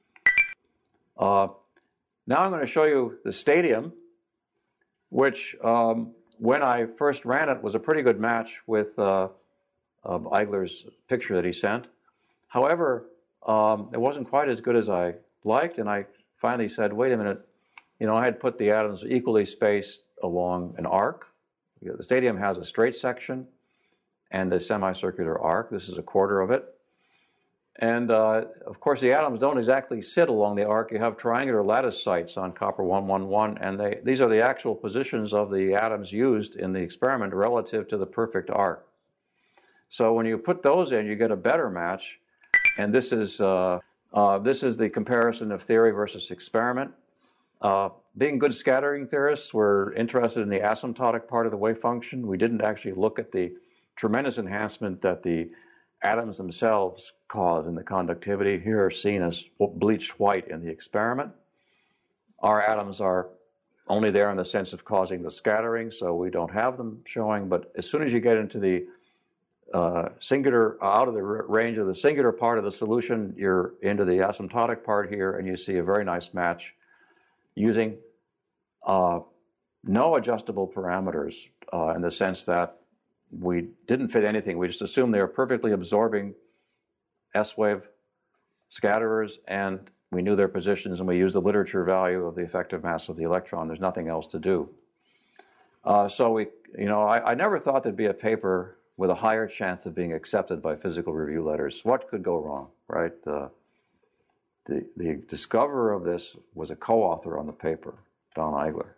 Uh, now I'm going to show you the stadium, which um, when I first ran it was a pretty good match with uh, uh, Eigler's picture that he sent. However, um, it wasn't quite as good as I liked, and I finally said, wait a minute, you know, I had put the atoms equally spaced along an arc. The stadium has a straight section and a semicircular arc. This is a quarter of it. And uh, of course, the atoms don't exactly sit along the arc. You have triangular lattice sites on copper one one one, and they, these are the actual positions of the atoms used in the experiment relative to the perfect arc. So when you put those in, you get a better match. And this is uh, uh, this is the comparison of theory versus experiment. Uh, being good scattering theorists, we're interested in the asymptotic part of the wave function. We didn't actually look at the tremendous enhancement that the atoms themselves cause in the conductivity. Here are seen as bleached white in the experiment. Our atoms are only there in the sense of causing the scattering, so we don't have them showing. But as soon as you get into the uh, singular, out of the range of the singular part of the solution, you're into the asymptotic part here, and you see a very nice match using uh, no adjustable parameters uh, in the sense that we didn't fit anything. We just assumed they were perfectly absorbing S-wave scatterers, and we knew their positions, and we used the literature value of the effective mass of the electron. There's nothing else to do. Uh, so we, you know, I, I never thought there'd be a paper with a higher chance of being accepted by physical review letters. What could go wrong, right? Uh, the, the discoverer of this was a co-author on the paper, Don Eigler.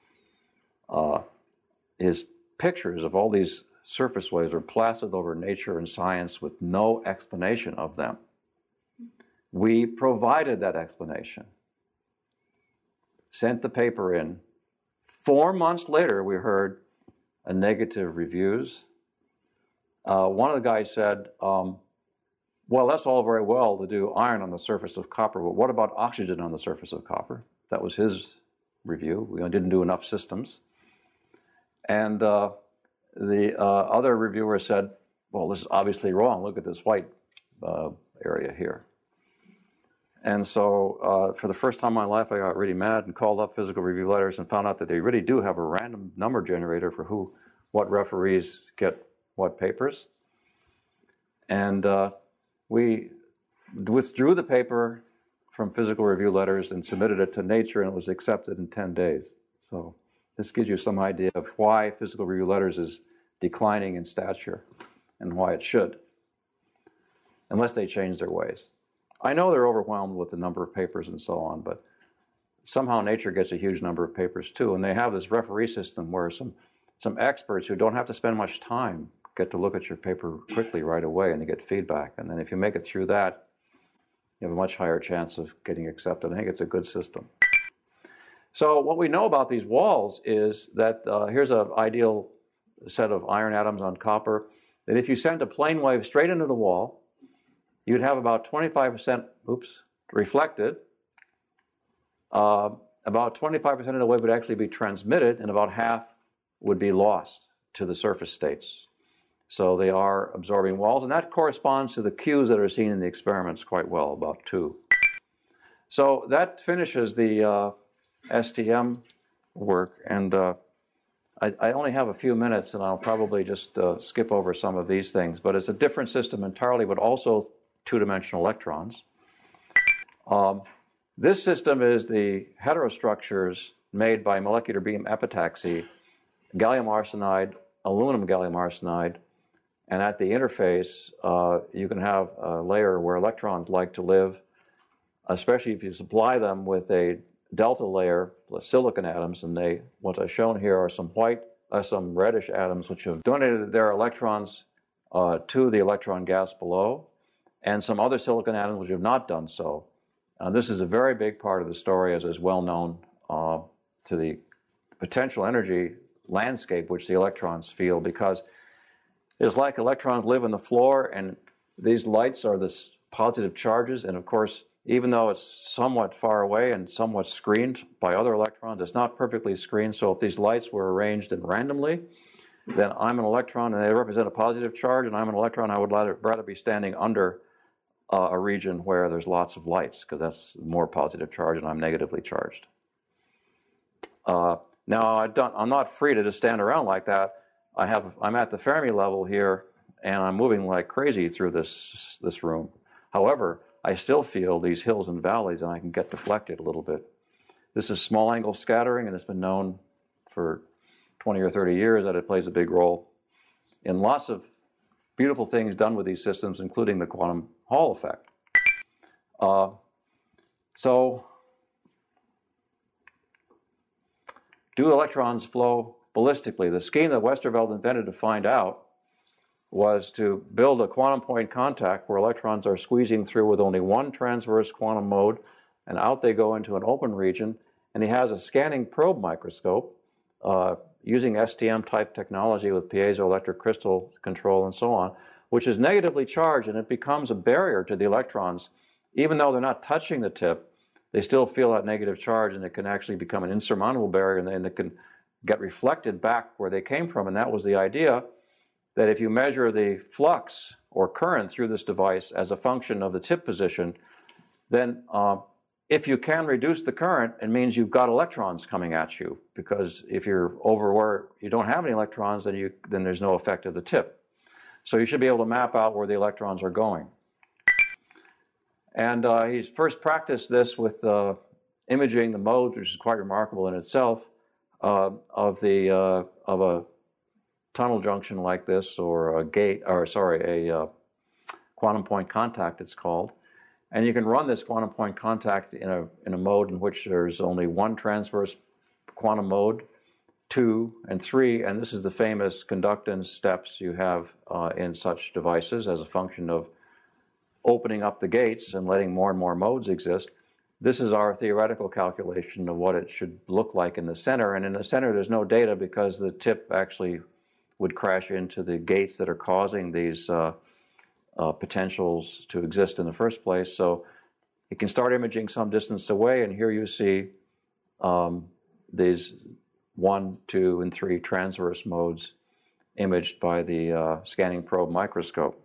Uh, his pictures of all these surface waves are plastered over Nature and Science with no explanation of them. We provided that explanation, sent the paper in. Four months later, we heard a negative reviews. Uh, one of the guys said, um, well, that's all very well to do iron on the surface of copper, but what about oxygen on the surface of copper? That was his review. We didn't do enough systems. And uh, the uh, other reviewer said, well, this is obviously wrong. Look at this white uh, area here. And so uh, for the first time in my life, I got really mad and called up Physical Review Letters and found out that they really do have a random number generator for who, what referees get what papers. And uh, we withdrew the paper from Physical Review Letters and submitted it to Nature, and it was accepted in ten days. So this gives you some idea of why Physical Review Letters is declining in stature and why it should, unless they change their ways. I know they're overwhelmed with the number of papers and so on, but somehow Nature gets a huge number of papers too, and they have this referee system where some, some experts who don't have to spend much time get to look at your paper quickly right away, and they get feedback. And then if you make it through that, you have a much higher chance of getting accepted. I think it's a good system. So what we know about these walls is that uh, here's an ideal set of iron atoms on copper, that if you sent a plane wave straight into the wall, you'd have about twenty-five percent, oops, reflected. Uh, about twenty-five percent of the wave would actually be transmitted, and about half would be lost to the surface states. So they are absorbing walls, and that corresponds to the Qs that are seen in the experiments quite well, about two. So that finishes the uh, S T M work, and uh, I, I only have a few minutes, and I'll probably just uh, skip over some of these things, but it's a different system entirely, but also two-dimensional electrons. Um, this system is the heterostructures made by molecular beam epitaxy, gallium arsenide, aluminum gallium arsenide, and at the interface, uh, you can have a layer where electrons like to live, especially if you supply them with a delta layer, silicon atoms, and they, what I've shown here are some white, uh, some reddish atoms which have donated their electrons uh, to the electron gas below, and some other silicon atoms which have not done so. Uh, this is a very big part of the story, as is well known uh, to the potential energy landscape which the electrons feel, because it's like electrons live on the floor, and these lights are the positive charges, and of course, even though it's somewhat far away and somewhat screened by other electrons, it's not perfectly screened. So if these lights were arranged in randomly, then I'm an electron and they represent a positive charge, and I'm an electron, I would rather, rather be standing under uh, a region where there's lots of lights, because that's more positive charge and I'm negatively charged. Uh, now, I don't, I'm not free to just stand around like that. I have, I'm at the Fermi level here, and I'm moving like crazy through this, this room. However, I still feel these hills and valleys, and I can get deflected a little bit. This is small angle scattering, and it's been known for twenty or thirty years that it plays a big role in lots of beautiful things done with these systems, including the quantum Hall effect. Uh, so, do electrons flow ballistically? The scheme that Westervelt invented to find out was to build a quantum point contact where electrons are squeezing through with only one transverse quantum mode, and out they go into an open region. And he has a scanning probe microscope uh, using S T M-type technology with piezoelectric crystal control and so on, which is negatively charged, and it becomes a barrier to the electrons. Even though they're not touching the tip, they still feel that negative charge, and it can actually become an insurmountable barrier, and then it can get reflected back where they came from. And that was the idea, that if you measure the flux or current through this device as a function of the tip position, then uh, if you can reduce the current, it means you've got electrons coming at you, because if you're over where you don't have any electrons, then, you, then there's no effect of the tip. So you should be able to map out where the electrons are going. And uh, he's first practiced this with uh, imaging the modes, which is quite remarkable in itself, uh, of the uh, of a tunnel junction like this, or a gate, or sorry, a uh, quantum point contact, it's called. And you can run this quantum point contact in a in a mode in which there's only one transverse quantum mode, two and three, and this is the famous conductance steps you have uh, in such devices as a function of opening up the gates and letting more and more modes exist. This is our theoretical calculation of what it should look like in the center. And in the center, there's no data because the tip actually would crash into the gates that are causing these uh, uh, potentials to exist in the first place. So you can start imaging some distance away, and here you see um, these one, two, and three transverse modes imaged by the uh, scanning probe microscope.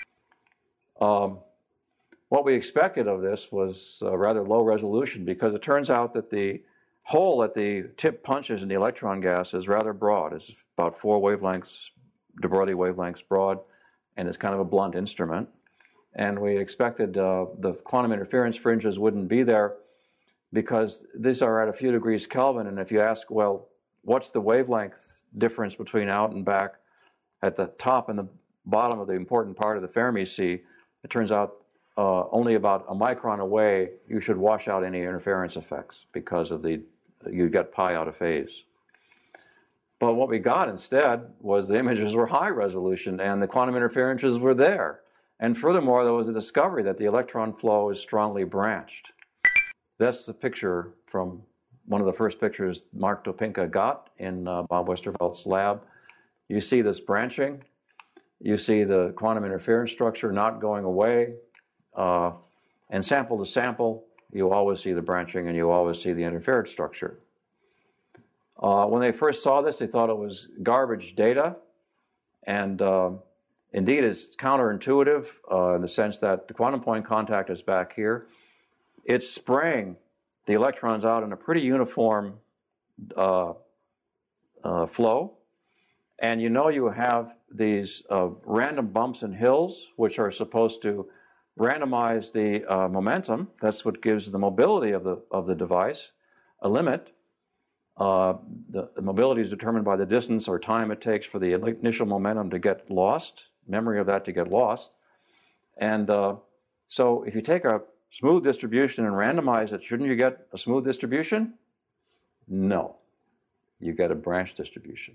Um, what we expected of this was a rather low resolution, because it turns out that the hole that the tip punches in the electron gas is rather broad. It's about four wavelengths, de Broglie wavelengths broad, and it's kind of a blunt instrument. And we expected uh, the quantum interference fringes wouldn't be there, because these are at a few degrees Kelvin, and if you ask, well, what's the wavelength difference between out and back at the top and the bottom of the important part of the Fermi sea, it turns out uh, only about a micron away, you should wash out any interference effects because of the, you get pi out of phase. But what we got instead was the images were high resolution and the quantum interferences were there. And furthermore, there was a discovery that the electron flow is strongly branched. That's the picture from one of the first pictures Mark Topinka got in uh, Bob Westervelt's lab. You see this branching. You see the quantum interference structure not going away. Uh, and sample to sample, you always see the branching and you always see the interference structure. Uh, when they first saw this, they thought it was garbage data. And uh, indeed, it's counterintuitive uh, in the sense that the quantum point contact is back here. It's spraying the electrons out in a pretty uniform uh, uh, flow. And you know you have these uh, random bumps and hills, which are supposed to randomize the uh, momentum. That's what gives the mobility of the, of the device a limit. Uh, the, the mobility is determined by the distance or time it takes for the initial momentum to get lost, memory of that to get lost. And uh, so if you take a smooth distribution and randomize it, shouldn't you get a smooth distribution? No. You get a branch distribution.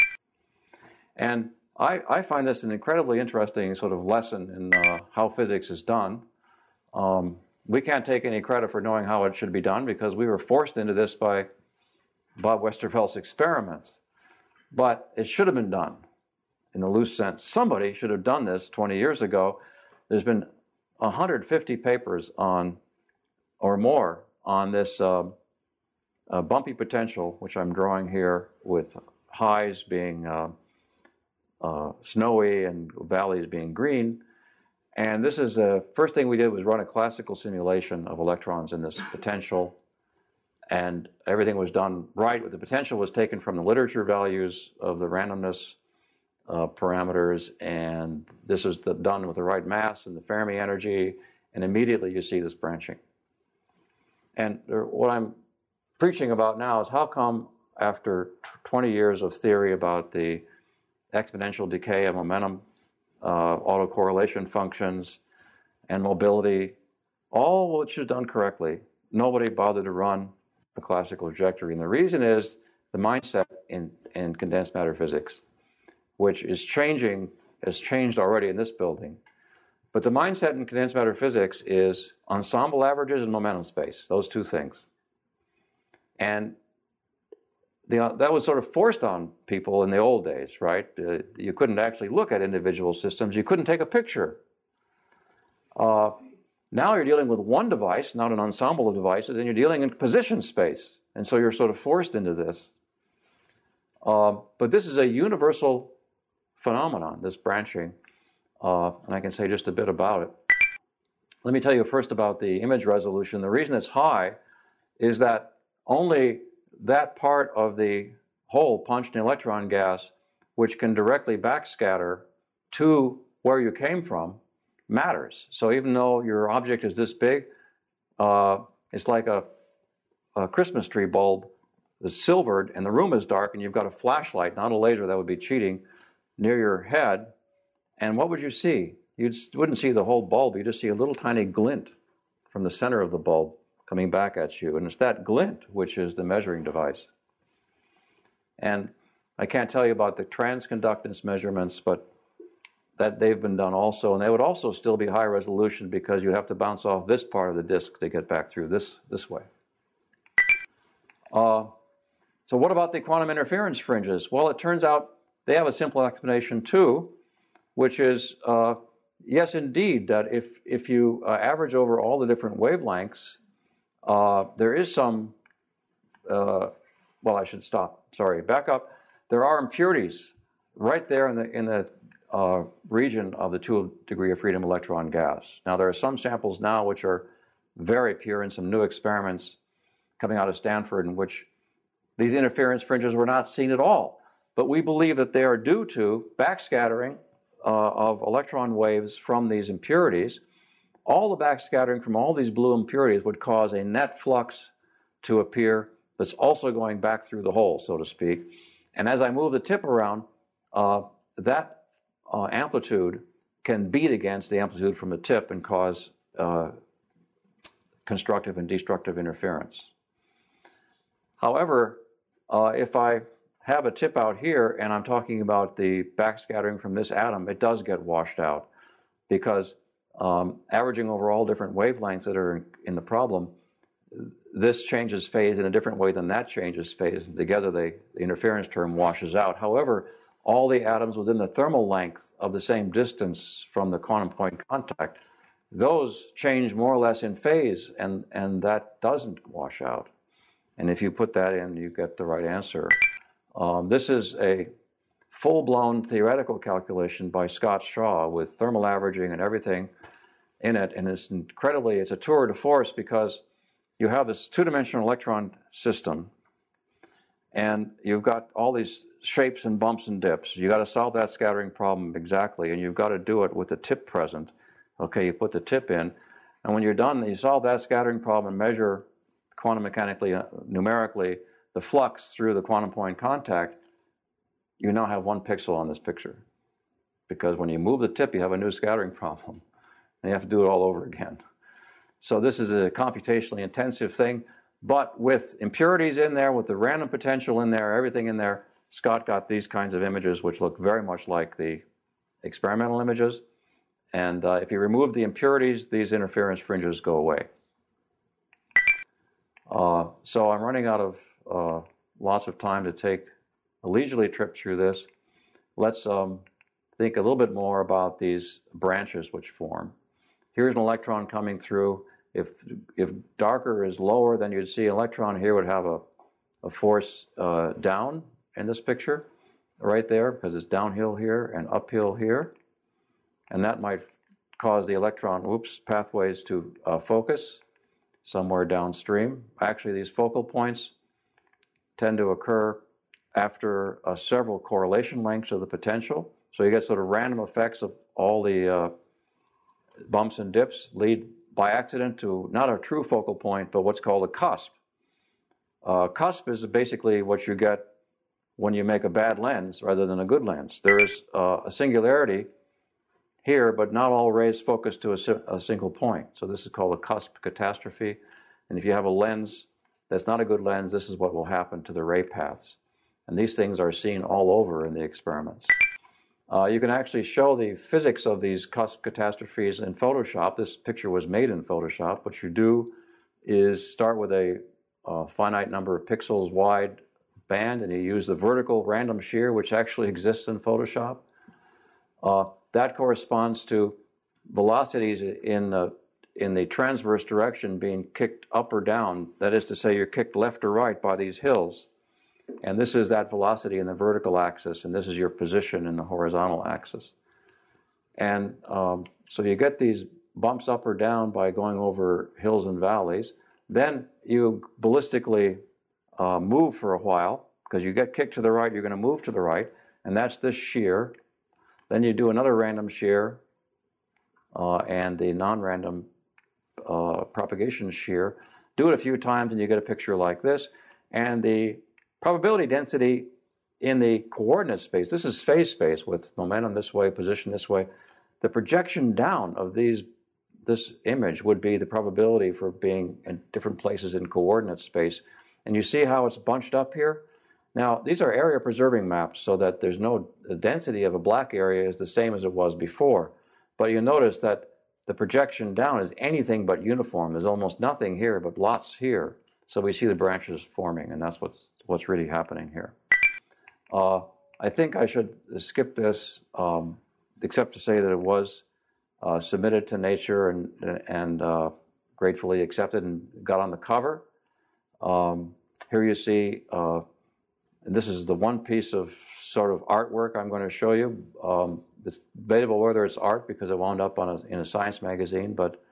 And I, I find this an incredibly interesting sort of lesson in uh, how physics is done. Um, we can't take any credit for knowing how it should be done because we were forced into this by Bob Westervelt's experiments. But it should have been done in the loose sense. Somebody should have done this twenty years ago. There's been one hundred fifty papers on, or more, on this uh, uh, bumpy potential, which I'm drawing here with highs being uh, uh, snowy and valleys being green. And this is the first thing we did was run a classical simulation of electrons in this potential. And everything was done right. The potential was taken from the literature values of the randomness uh, parameters, and this is the, done with the right mass and the Fermi energy, and immediately you see this branching. And there, what I'm preaching about now is how come after twenty years of theory about the exponential decay of momentum, uh, autocorrelation functions, and mobility, all which is done correctly, nobody bothered to run a classical trajectory. And the reason is the mindset in, in condensed matter physics, which is changing, has changed already in this building. But the mindset in condensed matter physics is ensemble averages and momentum space, those two things. And the, that was sort of forced on people in the old days, right? Uh, you couldn't actually look at individual systems. You couldn't take a picture. Uh, now you're dealing with one device, not an ensemble of devices, and you're dealing in position space. And so you're sort of forced into this. Uh, but this is a universal phenomenon, this branching. Uh, and I can say just a bit about it. Let me tell you first about the image resolution. The reason it's high is that only that part of the hole punched in electron gas which can directly backscatter to where you came from matters. So even though your object is this big, uh, it's like a, a Christmas tree bulb that's silvered and the room is dark and you've got a flashlight, not a laser, that would be cheating, near your head. And what would you see? You wouldn't see the whole bulb. You just see a little tiny glint from the center of the bulb coming back at you. And it's that glint which is the measuring device. And I can't tell you about the transconductance measurements, but that they've been done also. And they would also still be high resolution because you have to bounce off this part of the disk to get back through this, this way. Uh, so what about the quantum interference fringes? Well, it turns out they have a simple explanation too, which is, uh, yes, indeed, that if, if you uh, average over all the different wavelengths, uh, there is some, uh, well, I should stop, sorry, back up. There are impurities right there in the, in the uh, region of the two degree of freedom electron gas. Now, there are some samples now which are very pure and some new experiments coming out of Stanford in which these interference fringes were not seen at all. But we believe that they are due to backscattering Uh, of electron waves from these impurities. All the backscattering from all these blue impurities would cause a net flux to appear that's also going back through the hole, so to speak. And as I move the tip around, uh, that uh, amplitude can beat against the amplitude from the tip and cause uh, constructive and destructive interference. However, uh, if I have a tip out here and I'm talking about the backscattering from this atom, it does get washed out because um, averaging over all different wavelengths that are in, in the problem, this changes phase in a different way than that changes phase, and together they, the interference term washes out. However, all the atoms within the thermal length of the same distance from the quantum point contact, those change more or less in phase, and, and that doesn't wash out. And if you put that in, you get the right answer. Um, this is a full-blown theoretical calculation by Scott Shaw with thermal averaging and everything in it, and it's incredibly, it's a tour de force because you have this two-dimensional electron system, and you've got all these shapes and bumps and dips. You've got to solve that scattering problem exactly, and you've got to do it with the tip present. Okay, you put the tip in, and when you're done, you solve that scattering problem and measure quantum mechanically, uh, numerically, the flux through the quantum point contact, you now have one pixel on this picture. Because when you move the tip, you have a new scattering problem. And you have to do it all over again. So this is a computationally intensive thing, but with impurities in there, with the random potential in there, everything in there, Scott got these kinds of images which look very much like the experimental images. And uh, if you remove the impurities, these interference fringes go away. Uh, so I'm running out of Uh, lots of time to take a leisurely trip through this. Let's um, think a little bit more about these branches which form. Here's an electron coming through. If, if darker is lower, then you'd see an electron here would have a, a force uh, down in this picture, right there, because it's downhill here and uphill here. And that might cause the electron, whoops, pathways to uh, focus somewhere downstream. Actually, these focal points tend to occur after uh, several correlation lengths of the potential. So you get sort of random effects of all the uh, bumps and dips lead by accident to not a true focal point, but what's called a cusp. Uh, cusp is basically what you get when you make a bad lens rather than a good lens. There is uh, a singularity here, but not all rays focus to a, a single point. So this is called a cusp catastrophe. And if you have a lens that's not a good lens, this is what will happen to the ray paths. And these things are seen all over in the experiments. Uh, you can actually show the physics of these cusp catastrophes in Photoshop. This picture was made in Photoshop. What you do is start with a uh, finite number of pixels wide band, and you use the vertical random shear, which actually exists in Photoshop. Uh, that corresponds to velocities in the, in the transverse direction being kicked up or down. That is to say, you're kicked left or right by these hills. And this is that velocity in the vertical axis, and this is your position in the horizontal axis. And um, so you get these bumps up or down by going over hills and valleys. Then you ballistically uh, move for a while, because you get kicked to the right, you're going to move to the right, and that's this shear. Then you do another random shear uh, and the non-random uh, propagation shear. Do it a few times and you get a picture like this. And the probability density in the coordinate space, this is phase space with momentum this way, position this way. The projection down of these, this image would be the probability for being in different places in coordinate space. And you see how it's bunched up here? Now, these are area preserving maps so that there's no, the density of a black area is the same as it was before. But you notice that the projection down is anything but uniform. There's almost nothing here, but lots here. So we see the branches forming, and that's what's, what's really happening here. Uh, I think I should skip this, um, except to say that it was uh, submitted to Nature and, and uh, gratefully accepted and got on the cover. Um, here you see, uh, and this is the one piece of sort of artwork I'm going to show you. Um, it's debatable whether it's art because it wound up on a, in a science magazine, but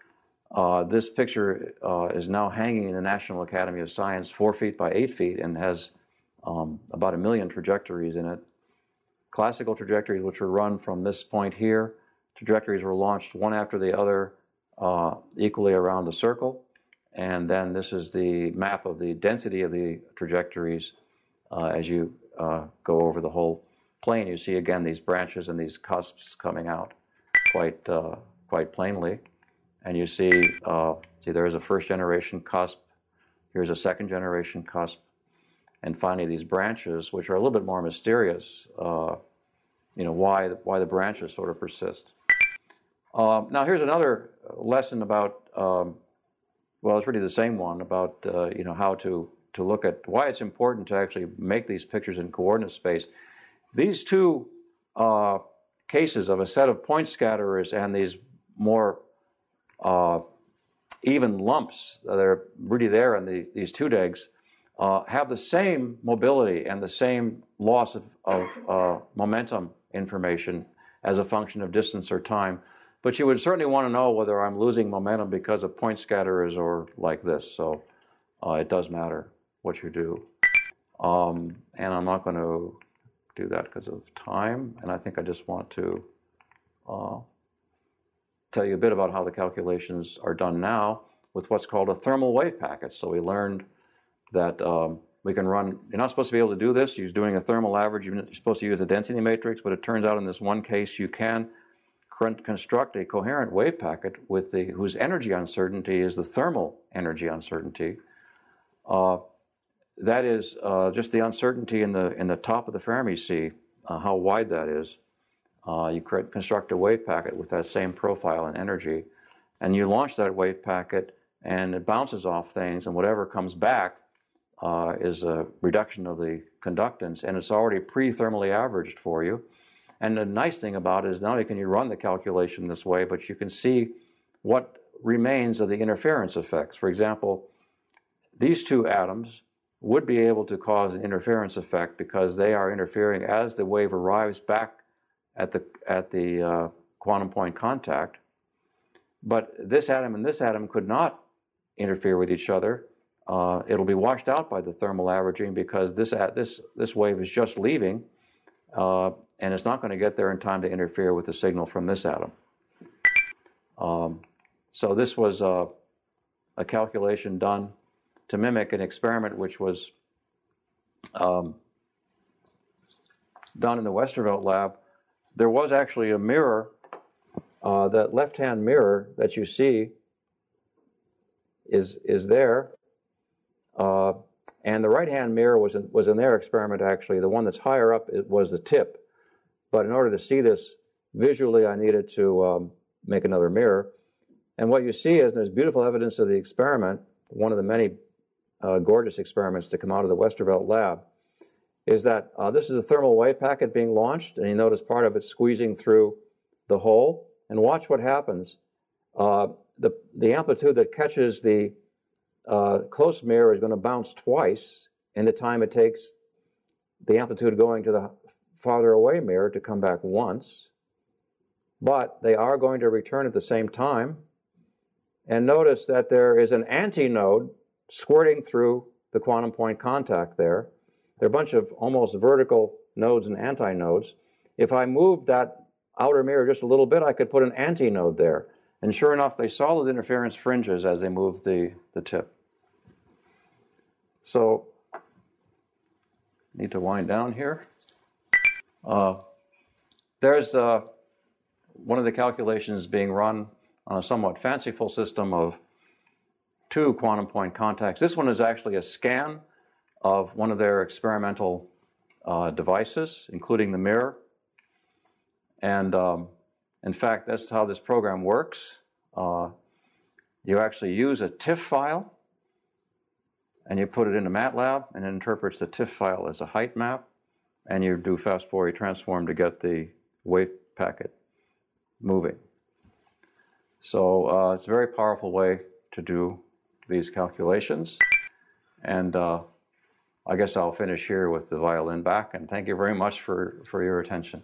uh, this picture uh, is now hanging in the National Academy of Science, four feet by eight feet, and has um, about a million trajectories in it. Classical trajectories, which were run from this point here. Trajectories were launched one after the other, uh, equally around the circle. And then this is the map of the density of the trajectories uh, as you uh, go over the whole plane. You see again these branches and these cusps coming out quite uh, quite plainly. And you see, uh, see there's a first generation cusp, here's a second generation cusp, and finally these branches, which are a little bit more mysterious, uh, you know, why, why the branches sort of persist. Uh, now here's another lesson about um, well, it's really the same one about, uh, you know, how to, to look at why it's important to actually make these pictures in coordinate space. These two uh, cases of a set of point scatterers and these more uh, even lumps that are really there in the, these two digs uh, have the same mobility and the same loss of, of uh, momentum information as a function of distance or time. But you would certainly want to know whether I'm losing momentum because of point scatterers or like this. So uh, it does matter what you do. Um, and I'm not going to do that because of time. And I think I just want to uh, tell you a bit about how the calculations are done now with what's called a thermal wave packet. So we learned that um, we can run, you're not supposed to be able to do this. You're doing a thermal average. You're supposed to use a density matrix, but it turns out in this one case you can construct a coherent wave packet with the whose energy uncertainty is the thermal energy uncertainty. Uh, that is uh, just the uncertainty in the in the top of the Fermi sea, uh, how wide that is. Uh, you create, construct a wave packet with that same profile and energy, and you launch that wave packet, and it bounces off things, and whatever comes back uh, is a reduction of the conductance, and it's already pre-thermally averaged for you. And the nice thing about it is not only can you run the calculation this way, but you can see what remains of the interference effects. For example, these two atoms would be able to cause an interference effect because they are interfering as the wave arrives back at the, at the uh, quantum point contact. But this atom and this atom could not interfere with each other. Uh, it'll be washed out by the thermal averaging because this, this, this wave is just leaving. Uh, and it's not going to get there in time to interfere with the signal from this atom. Um, so this was uh, a calculation done to mimic an experiment which was um, done in the Westervelt lab. There was actually a mirror uh, that left-hand mirror that you see is is there, uh, and the right-hand mirror was in, was in their experiment actually. The one that's higher up it was the tip, but in order to see this visually, I needed to um, make another mirror. And what you see is there's beautiful evidence of the experiment. One of the many uh, gorgeous experiments to come out of the Westervelt lab is that uh, this is a thermal wave packet being launched, and you notice part of it squeezing through the hole. And watch what happens. Uh, the, the amplitude that catches the uh, close mirror is going to bounce twice in the time it takes the amplitude going to the farther away mirror to come back once. But they are going to return at the same time. And notice that there is an antinode squirting through the quantum point contact there. There are a bunch of almost vertical nodes and antinodes. If I moved that outer mirror just a little bit, I could put an antinode there. And sure enough, they saw those interference fringes as they moved the, the tip. So, need to wind down here. Uh, there's uh, one of the calculations being run on a somewhat fanciful system of two quantum point contacts. This one is actually a scan of one of their experimental uh, devices, including the mirror. And um, in fact, that's how this program works. Uh, you actually use a TIFF file, and you put it into MATLAB, and it interprets the TIFF file as a height map, and you do fast Fourier transform to get the wave packet moving. So uh, it's a very powerful way to do these calculations. And uh, I guess I'll finish here with the violin back, and thank you very much for, for your attention.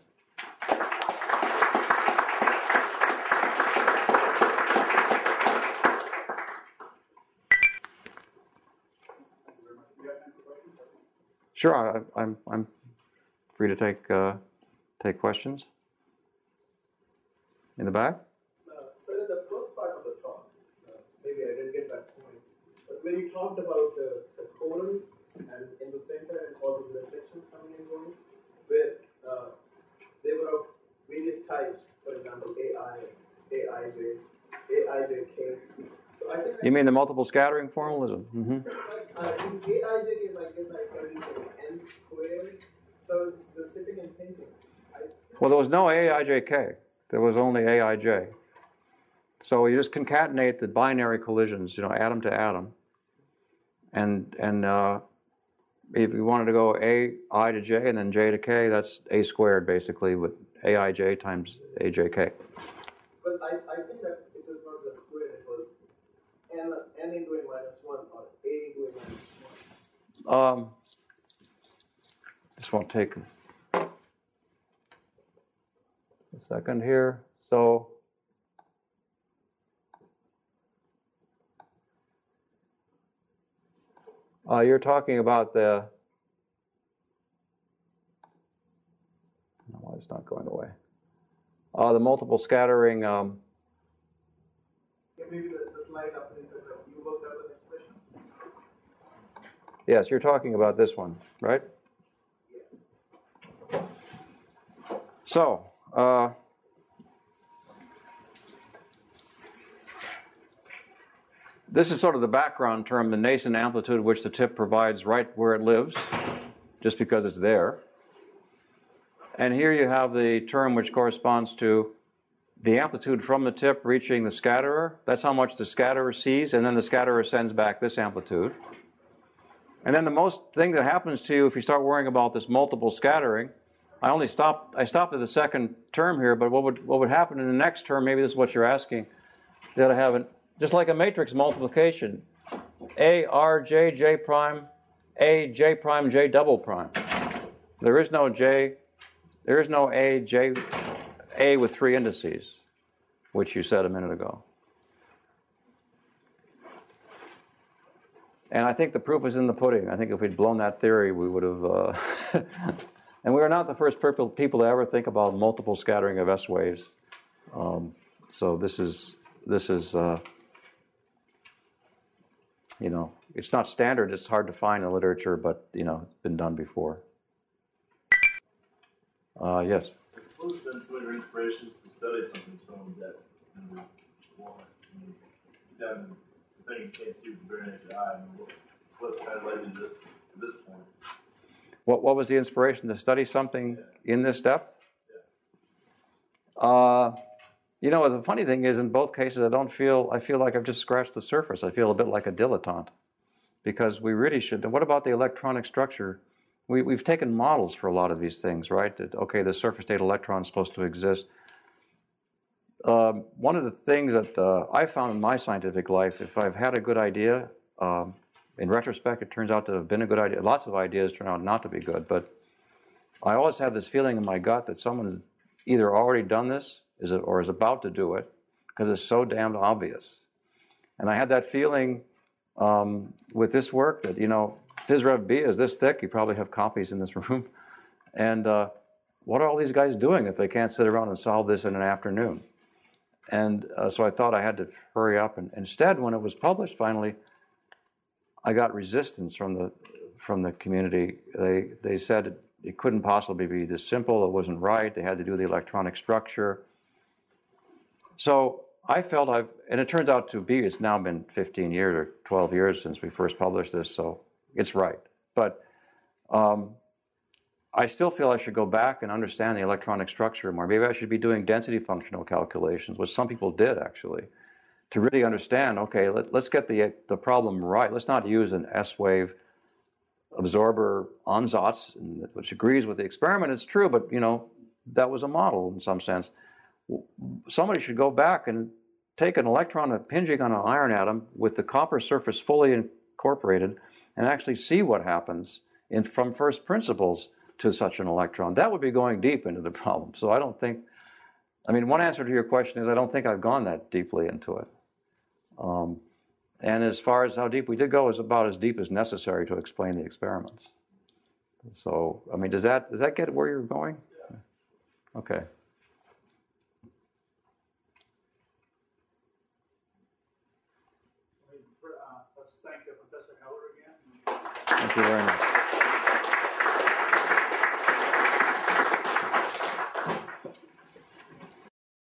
Sure, I, I'm I'm free to take uh, take questions. In the back. Uh, sir, in the first part of the talk, uh, maybe I didn't get that point, but when you talked about uh, the colon and in the center and all of the reflections coming and going, where uh, they were of various types, for example, A I, A I J, A I J K. So I think you mean the multiple scattering formalism? Mm-hmm. Uh, in A I J case, I guess I heard you say n squared. So I was just sitting and thinking. I, Well, there was no A I J K. There was only A I J. So you just concatenate the binary collisions, you know, atom to atom. And and uh, if you wanted to go A I to J and then J to K, that's A squared basically with A I J times A J K. but I, I think that it was not the square, it was n, n into n minus one or a into n minus one. Um, this won't take a second here. So uh, you're talking about the, no, why it's not going away. Uh, the multiple scattering. Um, Yeah, maybe the, the slide after this, uh, you worked out an expression. yes, you're talking about this one, right? So, uh, this is sort of the background term, the nascent amplitude which the tip provides right where it lives, just because it's there. And here you have the term which corresponds to the amplitude from the tip reaching the scatterer. That's how much the scatterer sees, and then the scatterer sends back this amplitude. And then the most thing that happens to you if you start worrying about this multiple scattering, I only stopped, I stopped at the second term here, but what would, what would happen in the next term, maybe this is what you're asking, that I have an, just like a matrix multiplication, A, R, J, J prime, A, J prime, J double prime. There is no J, there is no A, J, A with three indices, which you said a minute ago. And I think the proof is in the pudding. I think if we'd blown that theory, we would have... Uh, and we are not the first people to ever think about multiple scattering of S waves. Um, so this is, this is uh, you know, it's not standard. It's hard to find in literature, but, you know, it's been done before. Uh, yes? The What has been some of your inspirations to study something so in depth? Number one, I mean, down the thing you can't see with the very naked eye. I mean, what, what's kind of led you to this, to this point? What What was the inspiration to study something yeah. in this depth? Yeah. Uh, you know, the funny thing is, in both cases, I don't feel. I feel like I've just scratched the surface. I feel a bit like a dilettante, because we really should. And what about the electronic structure? We, we've taken models for a lot of these things, right? That, okay, the surface state electron is supposed to exist. Um, one of the things that uh, I found in my scientific life, if I've had a good idea, um, in retrospect, it turns out to have been a good idea. Lots of ideas turn out not to be good, but I always have this feeling in my gut that someone has either already done this is it, or is about to do it, because it's so damned obvious. And I had that feeling um, with this work that, you know, PhysRev B is this thick. You probably have copies in this room. And uh, what are all these guys doing if they can't sit around and solve this in an afternoon? And uh, so I thought I had to hurry up. And instead, when it was published finally, I got resistance from the from the community. They they said it, it couldn't possibly be this simple. It wasn't right. They had to do the electronic structure. So I felt I've, and it turns out to be, it's now been fifteen years or twelve years since we first published this, so it's right. But um, I still feel I should go back and understand the electronic structure more. Maybe I should be doing density functional calculations, which some people did actually, to really understand, okay, let, let's get the, the problem right. Let's not use an S-wave absorber ansatz, which agrees with the experiment. It's true, but, you know, that was a model in some sense. Somebody should go back and take an electron impinging on an iron atom with the copper surface fully incorporated and actually see what happens in, from first principles to such an electron. That would be going deep into the problem. So I don't think, I mean, one answer to your question is I don't think I've gone that deeply into it. Um, and as far as how deep we did go is about as deep as necessary to explain the experiments. So, I mean, does that does that get where you're going? Yeah. Okay. Let's thank Professor Heller again. Thank you very much.